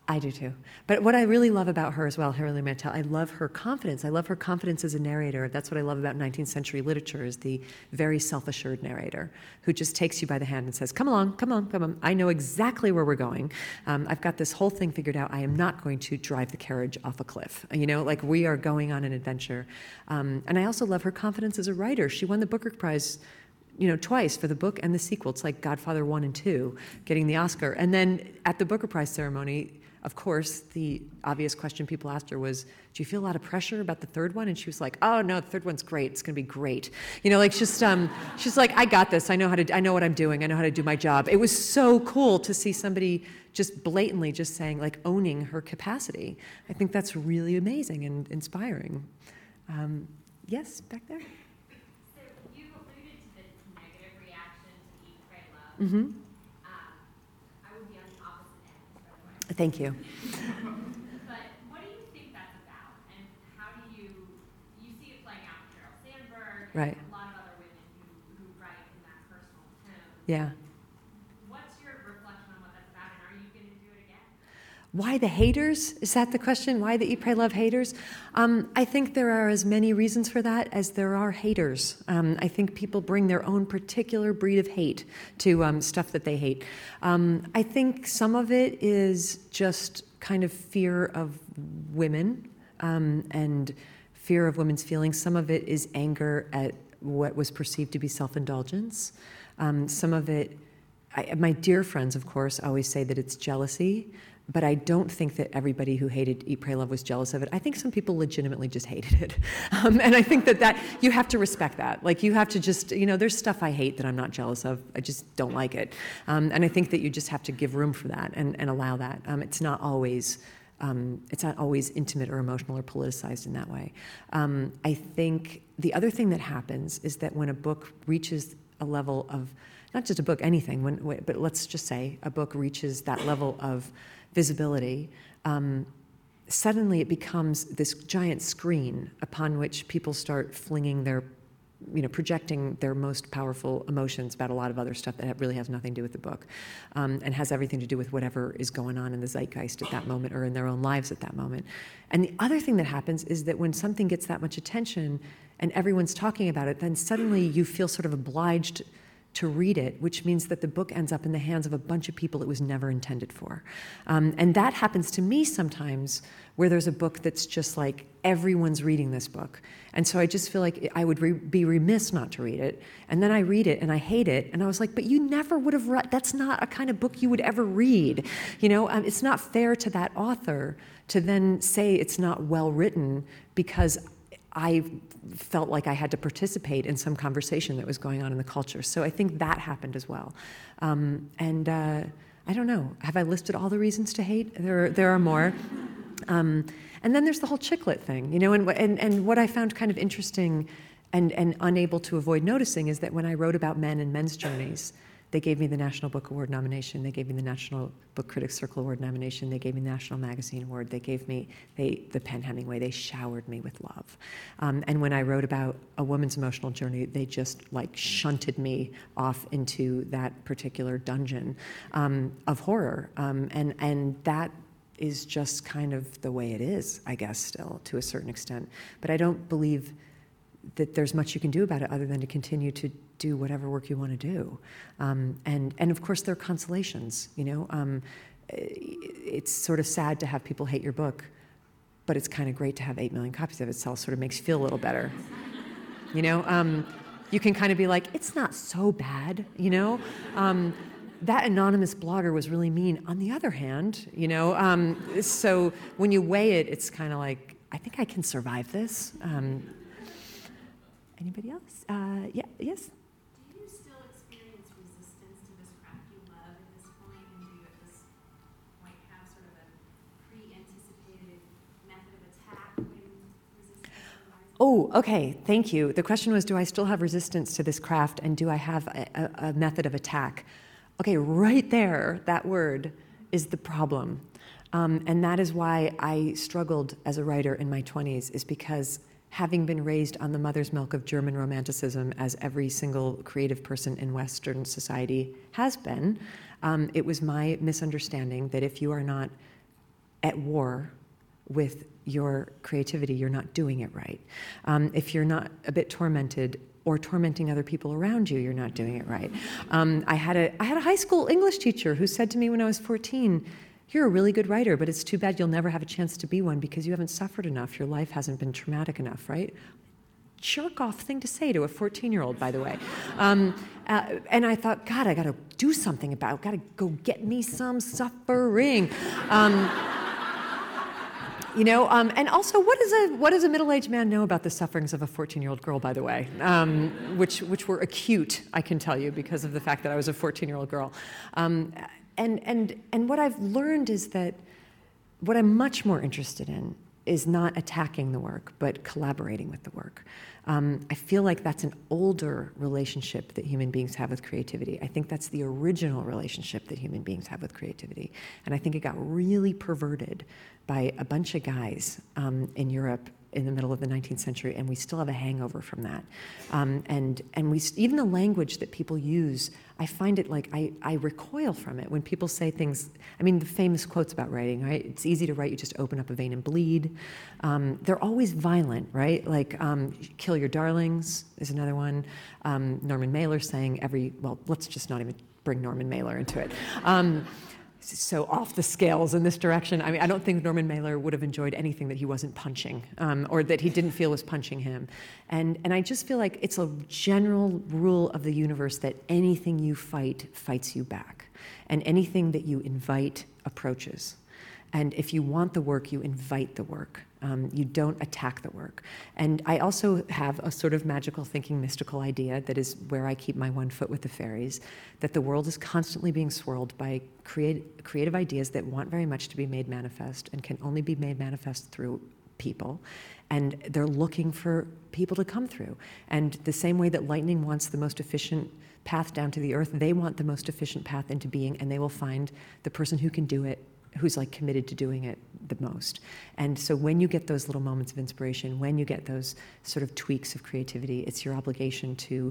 I do too. But what I really love about her as well, Hilary Mantel, I love her confidence. I love her confidence as a narrator. That's what I love about nineteenth century literature, is the very self-assured narrator who just takes you by the hand and says, come along, come on, come on. I know exactly where we're going. Um, I've got this whole thing figured out. I am not going to drive the carriage off a cliff. You know, like we are going on an adventure. Um, and I also love her confidence as a writer. She won the Booker Prize you know, twice for the book and the sequel. It's like Godfather one and two, getting the Oscar. And then at the Booker Prize ceremony, of course, the obvious question people asked her was, do you feel a lot of pressure about the third one? And she was like, oh, no, the third one's great. It's going to be great. You know, like just, um, she's like, I got this. I know how to, I know what I'm doing. I know how to do my job. It was so cool to see somebody just blatantly just saying, like, owning her capacity. I think that's really amazing and inspiring. Um, yes, back there? Mm-hmm. Um, I would be on the opposite end, by the way. Thank you. But what do you think that's about? And how do you, you see it playing out with Sheryl Sandberg, right. and a lot of other women who, who write in that personal tone. Yeah. What's your reflection on what that's about, and are you going to do it again? Why the haters? Is that the question? Why the Eat, Pray, Love haters? Um, I think there are as many reasons for that as there are haters. Um, I think people bring their own particular breed of hate to um, stuff that they hate. Um, I think some of it is just kind of fear of women um, and fear of women's feelings. Some of it is anger at what was perceived to be self-indulgence. Um, some of it, I, my dear friends, of course, always say that it's jealousy. But I don't think that everybody who hated Eat, Pray, Love was jealous of it. I think some people legitimately just hated it. Um, and I think that, that you have to respect that. Like you have to just, you know, there's stuff I hate that I'm not jealous of. I just don't like it. Um, and I think that you just have to give room for that and, and allow that. Um, it's not always, um, it's not always intimate or emotional or politicized in that way. Um, I think the other thing that happens is that when a book reaches a level of, not just a book, anything, when, but let's just say a book reaches that level of visibility, um, suddenly it becomes this giant screen upon which people start flinging their, you know, projecting their most powerful emotions about a lot of other stuff that really has nothing to do with the book, um, and has everything to do with whatever is going on in the zeitgeist at that moment or in their own lives at that moment. And the other thing that happens is that when something gets that much attention and everyone's talking about it, then suddenly you feel sort of obliged to read it, which means that the book ends up in the hands of a bunch of people it was never intended for. Um, and that happens to me sometimes where there's a book that's just like, everyone's reading this book. And so I just feel like I would re- be remiss not to read it. And then I read it and I hate it. And I was like, but you never would have read, that's not a kind of book you would ever read. You know, um, it's not fair to that author to then say it's not well written because I felt like I had to participate in some conversation that was going on in the culture. So I think that happened as well. Um, and uh, I don't know, have I listed all the reasons to hate? There, there are more. Um, and then there's the whole chick lit thing, you know, and, and, and what I found kind of interesting and, and unable to avoid noticing is that when I wrote about men and men's journeys, they gave me the National Book Award nomination. They gave me the National Book Critics Circle Award nomination. They gave me the National Magazine Award. They gave me they, the Penn Hemingway. They showered me with love. Um, and when I wrote about a woman's emotional journey, they just like shunted me off into that particular dungeon um, of horror. Um, and, and that is just kind of the way it is, I guess, still, to a certain extent. But I don't believe that there's much you can do about it other than to continue to do whatever work you want to do. Um, and, and of course, there are consolations, you know. Um, it's sort of sad to have people hate your book, but it's kind of great to have eight million copies of it sell, sort of makes you feel a little better. You know, um, you can kind of be like, it's not so bad, you know. Um, that anonymous blogger was really mean. On the other hand, you know, um, so when you weigh it, it's kind of like, I think I can survive this. Um, Anybody else? Uh, yeah, yes? Do you still experience resistance to this craft you love at this point? And do you at this point have sort of a pre-anticipated method of attack when resistance arises? Oh, okay, thank you. The question was, do I still have resistance to this craft and do I have a, a, a method of attack? Okay, right there, that word is the problem. Um, and that is why I struggled as a writer in my twenties, is because having been raised on the mother's milk of German Romanticism, as every single creative person in Western society has been, um, it was my misunderstanding that if you are not at war with your creativity, you're not doing it right. Um, if you're not a bit tormented or tormenting other people around you, you're not doing it right. Um, I had a I had a high school English teacher who said to me when I was fourteen, "You're a really good writer, but it's too bad you'll never have a chance to be one because you haven't suffered enough. Your life hasn't been traumatic enough," right? Jerk-off thing to say to a fourteen-year-old, by the way. Um, uh, and I thought, God, I got to do something about it. Got to go get me some suffering. Um, You know, um, and also, what does a what does a middle-aged man know about the sufferings of a fourteen-year-old girl? By the way, um, which which were acute, I can tell you, because of the fact that I was a fourteen-year-old girl. Um, and and and what I've learned is that what I'm much more interested in is not attacking the work, but collaborating with the work. Um, I feel like that's an older relationship that human beings have with creativity. I think that's the original relationship that human beings have with creativity. And I think it got really perverted by a bunch of guys um, in Europe in the middle of the nineteenth century, and we still have a hangover from that. Um, and and we even the language that people use, I find it like I, I recoil from it when people say things. I mean, the famous quotes about writing, right? It's easy to write, you just open up a vein and bleed. Um, they're always violent, right? Like um, kill your darlings is another one. Um, Norman Mailer saying every, well, let's just not even bring Norman Mailer into it. Um, so off the scales in this direction. I mean, I don't think Norman Mailer would have enjoyed anything that he wasn't punching, um, or that he didn't feel was punching him. And and I just feel like it's a general rule of the universe that anything you fight fights you back, and anything that you invite approaches. And if you want the work, you invite the work. Um, you don't attack the work. And I also have a sort of magical thinking, mystical idea that is where I keep my one foot with the fairies, that the world is constantly being swirled by create, creative ideas that want very much to be made manifest and can only be made manifest through people. And they're looking for people to come through. And the same way that lightning wants the most efficient path down to the earth, they want the most efficient path into being, and they will find the person who can do it, who's like committed to doing it the most. And so when you get those little moments of inspiration, when you get those sort of tweaks of creativity, it's your obligation to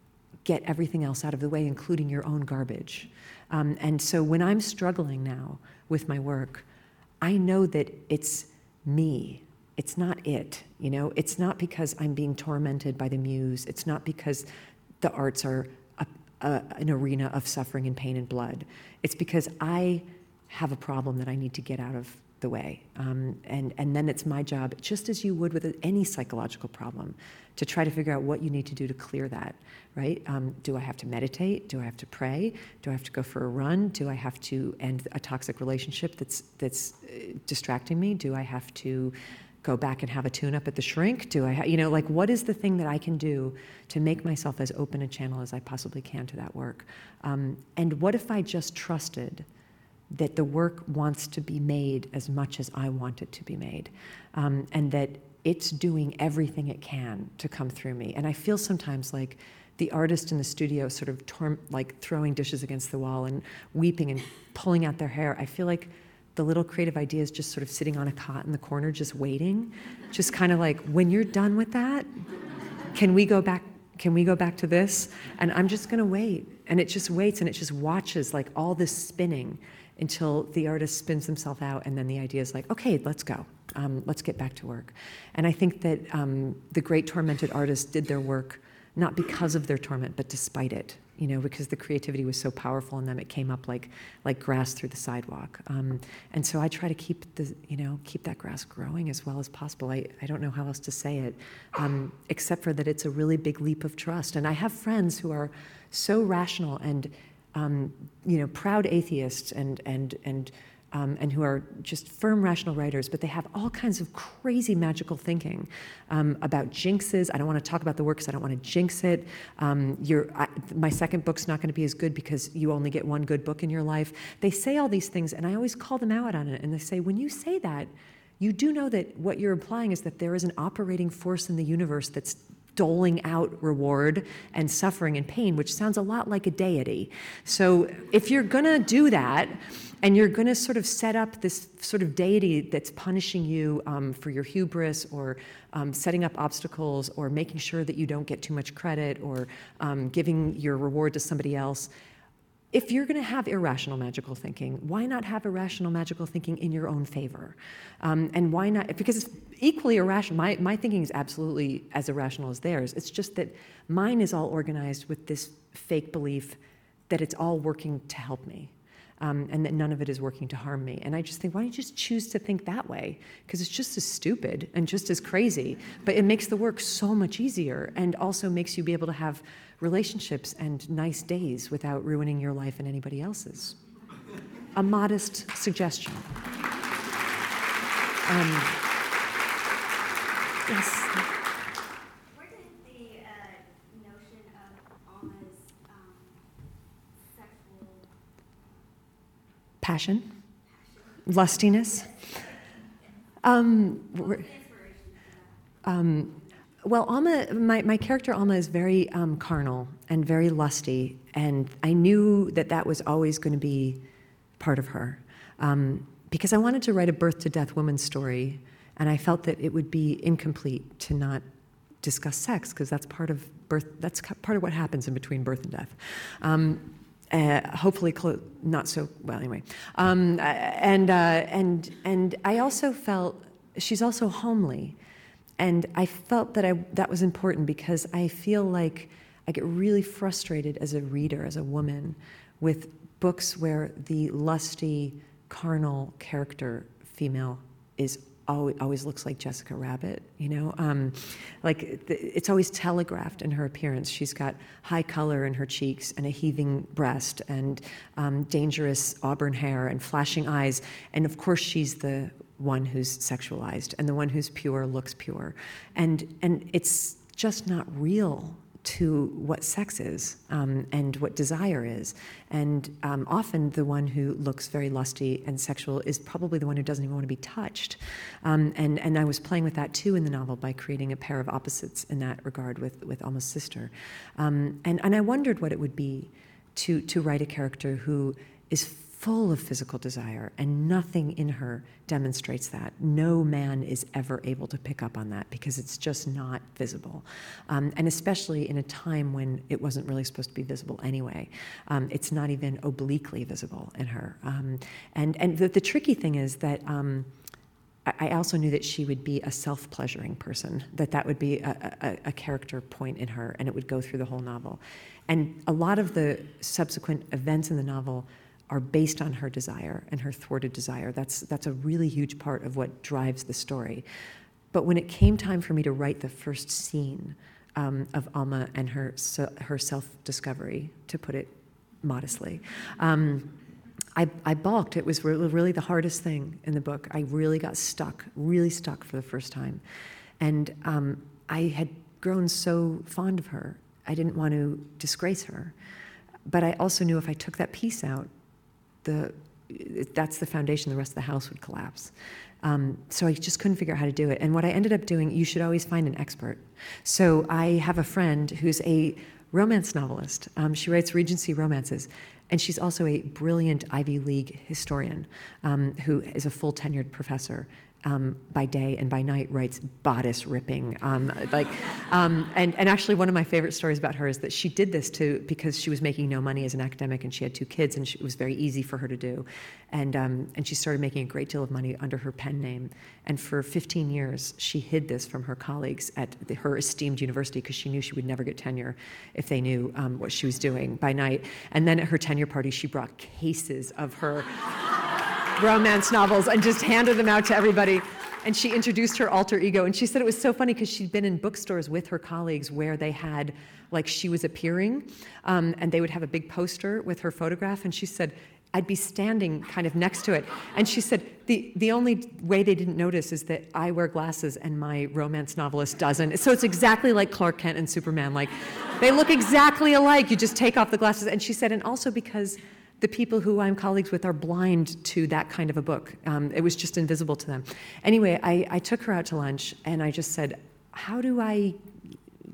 get everything else out of the way, including your own garbage. Um, and so when I'm struggling now with my work, I know that it's me. It's not it, you know? It's not because I'm being tormented by the muse. It's not because the arts are a, a, an arena of suffering and pain and blood. It's because I have a problem that I need to get out of the way. Um, and, and then it's my job, just as you would with any psychological problem, to try to figure out what you need to do to clear that, right? Um, do I have to meditate? Do I have to pray? Do I have to go for a run? Do I have to end a toxic relationship that's, that's uh, distracting me? Do I have to go back and have a tune-up at the shrink? Do I, ha- you know, like what is the thing that I can do to make myself as open a channel as I possibly can to that work? Um, and what if I just trusted that the work wants to be made as much as I want it to be made, um, and that it's doing everything it can to come through me. And I feel sometimes like the artist in the studio sort of tor- like throwing dishes against the wall and weeping and pulling out their hair. I feel like the little creative idea is just sort of sitting on a cot in the corner, just waiting, just kind of like, when you're done with that, can we go back Can we go back to this? And I'm just going to wait. And it just waits, and it just watches like all this spinning until the artist spins himself out, and then the idea is like, okay, let's go. Um, let's get back to work. And I think that um, the great tormented artists did their work not because of their torment, but despite it, you know, because the creativity was so powerful in them, it came up like like grass through the sidewalk. Um, and so I try to keep the, you know, keep that grass growing as well as possible. I, I don't know how else to say it, um, except for that it's a really big leap of trust. And I have friends who are so rational and, um, you know, proud atheists and and and Um, and who are just firm, rational writers, but they have all kinds of crazy magical thinking um, about jinxes. I don't want to talk about the work because I don't want to jinx it. Um, you're, I, my second book's not going to be as good because you only get one good book in your life. They say all these things, and I always call them out on it. And they say, when you say that, you do know that what you're implying is that there is an operating force in the universe that's doling out reward and suffering and pain, which sounds a lot like a deity. So if you're going to do that, and you're going to sort of set up this sort of deity that's punishing you um, for your hubris, or um, setting up obstacles, or making sure that you don't get too much credit, or um, giving your reward to somebody else, if you're going to have irrational magical thinking, why not have irrational magical thinking in your own favor? Um, and why not? Because it's equally irrational. My, my thinking is absolutely as irrational as theirs. It's just that mine is all organized with this fake belief that it's all working to help me. Um, and that none of it is working to harm me. And I just think, why don't you just choose to think that way? Because it's just as stupid and just as crazy, but it makes the work so much easier and also makes you be able to have relationships and nice days without ruining your life and anybody else's. A modest suggestion. Um, yes. Where did the uh, notion of Alma's um, sexual Passion, lustiness. Um, we're- um, well, Alma, my, my character Alma is very um, carnal and very lusty, and I knew that that was always going to be part of her, um, because I wanted to write a birth-to-death woman's story, and I felt that it would be incomplete to not discuss sex, because that's part of birth. That's part of what happens in between birth and death. Um, Uh, hopefully, clo- not so well. Anyway, um, and uh, and and I also felt she's also homely, and I felt that I that was important because I feel like I get really frustrated as a reader, as a woman, with books where the lusty, carnal character female is always, always looks like Jessica Rabbit, you know? Um, like, it's always telegraphed in her appearance. She's got high color in her cheeks and a heaving breast and um, dangerous auburn hair and flashing eyes. And of course, she's the one who's sexualized, and the one who's pure looks pure. And, and it's just not real to what sex is um, and what desire is. And um, often the one who looks very lusty and sexual is probably the one who doesn't even want to be touched. Um, and, and I was playing with that too in the novel by creating a pair of opposites in that regard with, with Alma's sister. Um, and, and I wondered what it would be to, to write a character who is full of physical desire, and nothing in her demonstrates that. No man is ever able to pick up on that because it's just not visible. Um, and especially in a time when it wasn't really supposed to be visible anyway. Um, it's not even obliquely visible in her. Um, and and the, the tricky thing is that um, I also knew that she would be a self-pleasuring person, that that would be a, a, a character point in her, and it would go through the whole novel. And a lot of the subsequent events in the novel are based on her desire and her thwarted desire. That's that's a really huge part of what drives the story. But when it came time for me to write the first scene um, of Alma and her so, her self-discovery, to put it modestly, um, I, I balked. It was really, really the hardest thing in the book. I really got stuck, really stuck for the first time. And um, I had grown so fond of her, I didn't want to disgrace her. But I also knew if I took that piece out, the that's the foundation, the rest of the house would collapse. Um, so I just couldn't figure out how to do it. And what I ended up doing, you should always find an expert. So I have a friend who's a romance novelist. Um, she writes Regency romances. And she's also a brilliant Ivy League historian um, who is a full tenured professor. Um, by day and by night writes bodice ripping. Um, like, um, and, and actually one of my favorite stories about her is that she did this to, because she was making no money as an academic and she had two kids and she, it was very easy for her to do. And, um, and she started making a great deal of money under her pen name. And for fifteen years, she hid this from her colleagues at the, her esteemed university because she knew she would never get tenure if they knew um, what she was doing by night. And then at her tenure party, she brought cases of her romance novels and just handed them out to everybody. And she introduced her alter ego. And she said it was so funny because she'd been in bookstores with her colleagues where they had, like, she was appearing, um, and they would have a big poster with her photograph. And she said, I'd be standing kind of next to it. And she said, the, the only way they didn't notice is that I wear glasses and my romance novelist doesn't. So it's exactly like Clark Kent and Superman. Like, they look exactly alike. You just take off the glasses. And she said, and also because the people who I'm colleagues with are blind to that kind of a book. Um, it was just invisible to them. Anyway, I, I took her out to lunch, and I just said, how do I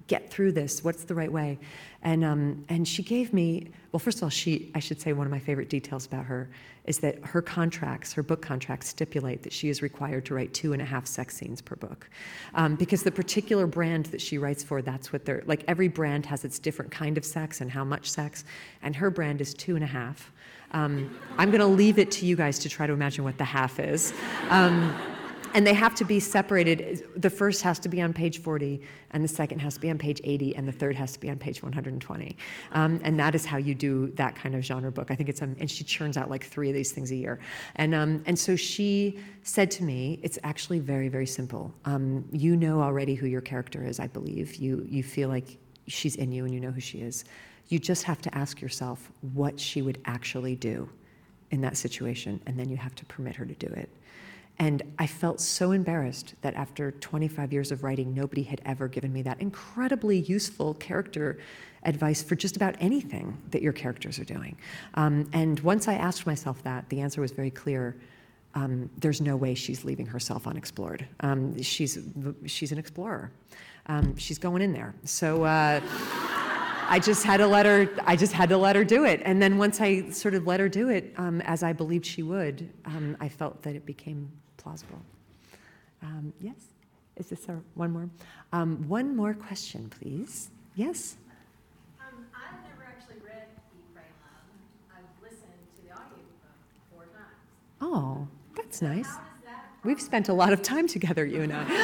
get through this? What's the right way? And um, and she gave me, well, first of all, she, I should say one of my favorite details about her is that her contracts, her book contracts stipulate that she is required to write two and a half sex scenes per book. Um, because the particular brand that she writes for, that's what they're, like every brand has its different kind of sex and how much sex, and her brand is two and a half. Um, I'm gonna leave it to you guys to try to imagine what the half is. Um, And they have to be separated. The first has to be on page forty, and the second has to be on page eighty, and the third has to be on page one hundred twenty. Um, and that is how you do that kind of genre book. I think it's, um, and she churns out like three of these things a year. And um, and so she said to me, it's actually very, very simple. Um, you know already who your character is, I believe. You, you feel like she's in you and you know who she is. You just have to ask yourself what she would actually do in that situation, and then you have to permit her to do it. And I felt so embarrassed that after twenty-five years of writing, nobody had ever given me that incredibly useful character advice for just about anything that your characters are doing. Um, and once I asked myself that, the answer was very clear. Um, there's no way she's leaving herself unexplored. Um, she's, she's an explorer. Um, she's going in there. So uh, I just had to let her, I just had to let her do it. And then once I sort of let her do it, um, as I believed she would, um, I felt that it became plausible. Um, yes? Is this our, one more? Um, one more question, please. Yes? Um, I've never actually read Eat, Pray, Love. I've listened to the audiobook four times. Oh, that's nice. How does that We've spent a lot of time together, you and I. um,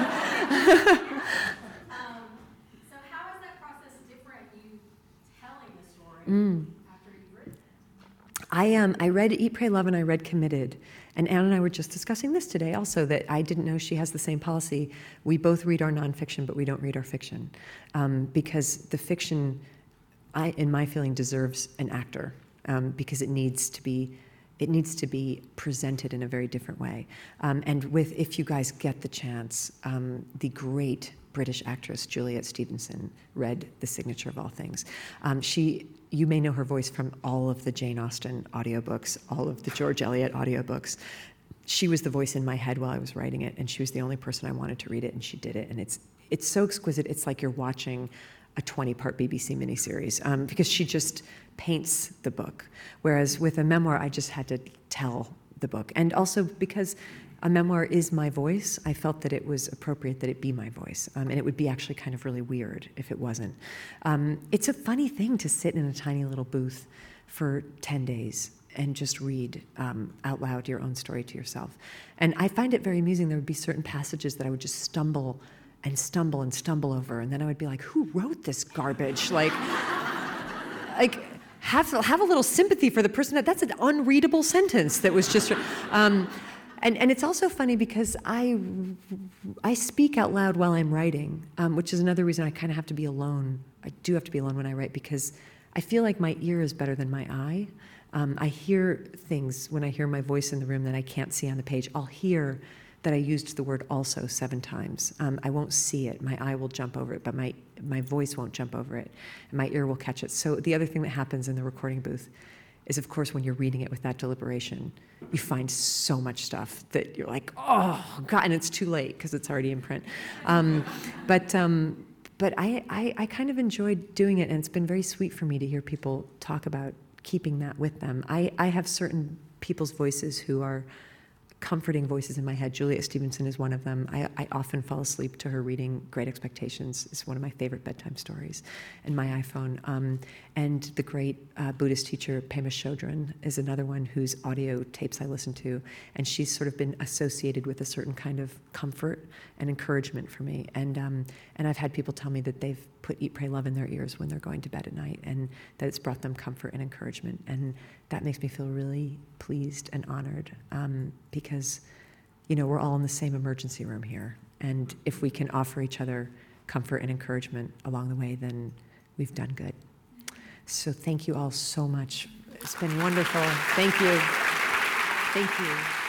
so how is that process different, you telling the story Mm. after you've written it? I um I read Eat, Pray, Love, and I read Committed. And Anne and I were just discussing this today also, that I didn't know she has the same policy. We both read our nonfiction, but we don't read our fiction. Um, because the fiction, I, in my feeling, deserves an actor, um, because it needs to be it needs to be presented in a very different way. Um, and with, if you guys get the chance, um, the great British actress Juliet Stevenson read The Signature of All Things. Um, she, you may know her voice from all of the Jane Austen audiobooks, all of the George Eliot audiobooks. She was the voice in my head while I was writing it, and she was the only person I wanted to read it, and she did it. And it's it's so exquisite. It's like you're watching a twenty-part B B C miniseries, um, because she just paints the book. Whereas with a memoir, I just had to tell the book. And also because a memoir is my voice, I felt that it was appropriate that it be my voice. Um, and it would be actually kind of really weird if it wasn't. Um, it's a funny thing to sit in a tiny little booth for ten days and just read um, out loud your own story to yourself. And I find it very amusing. There would be certain passages that I would just stumble and stumble and stumble over, and then I would be like, who wrote this garbage? Like, like have, have a little sympathy for the person that, that's an unreadable sentence that was just, um, and, and it's also funny because I, I speak out loud while I'm writing, um, which is another reason I kind of have to be alone. I do have to be alone when I write, because I feel like my ear is better than my eye. Um, I hear things when I hear my voice in the room that I can't see on the page. I'll hear that I used the word also seven times. Um, I won't see it. My eye will jump over it, but my, my voice won't jump over it, and my ear will catch it. So the other thing that happens in the recording booth is, of course, when you're reading it with that deliberation, you find so much stuff that you're like, oh, God, and it's too late because it's already in print. Um, but um, but I, I, I kind of enjoyed doing it, and it's been very sweet for me to hear people talk about keeping that with them. I, I have certain people's voices who are comforting voices in my head. Juliet Stevenson is one of them. I, I often fall asleep to her reading Great Expectations. It's one of my favorite bedtime stories, and my iPhone. Um, and the great uh, Buddhist teacher Pema Chodron is another one whose audio tapes I listen to, and she's sort of been associated with a certain kind of comfort and encouragement for me. And um, and I've had people tell me that they've put Eat, Pray, Love in their ears when they're going to bed at night, and that it's brought them comfort and encouragement. And that makes me feel really pleased and honored, um, because, you know, we're all in the same emergency room here. And if we can offer each other comfort and encouragement along the way, then we've done good. So thank you all so much. It's been wonderful. Thank you. Thank you.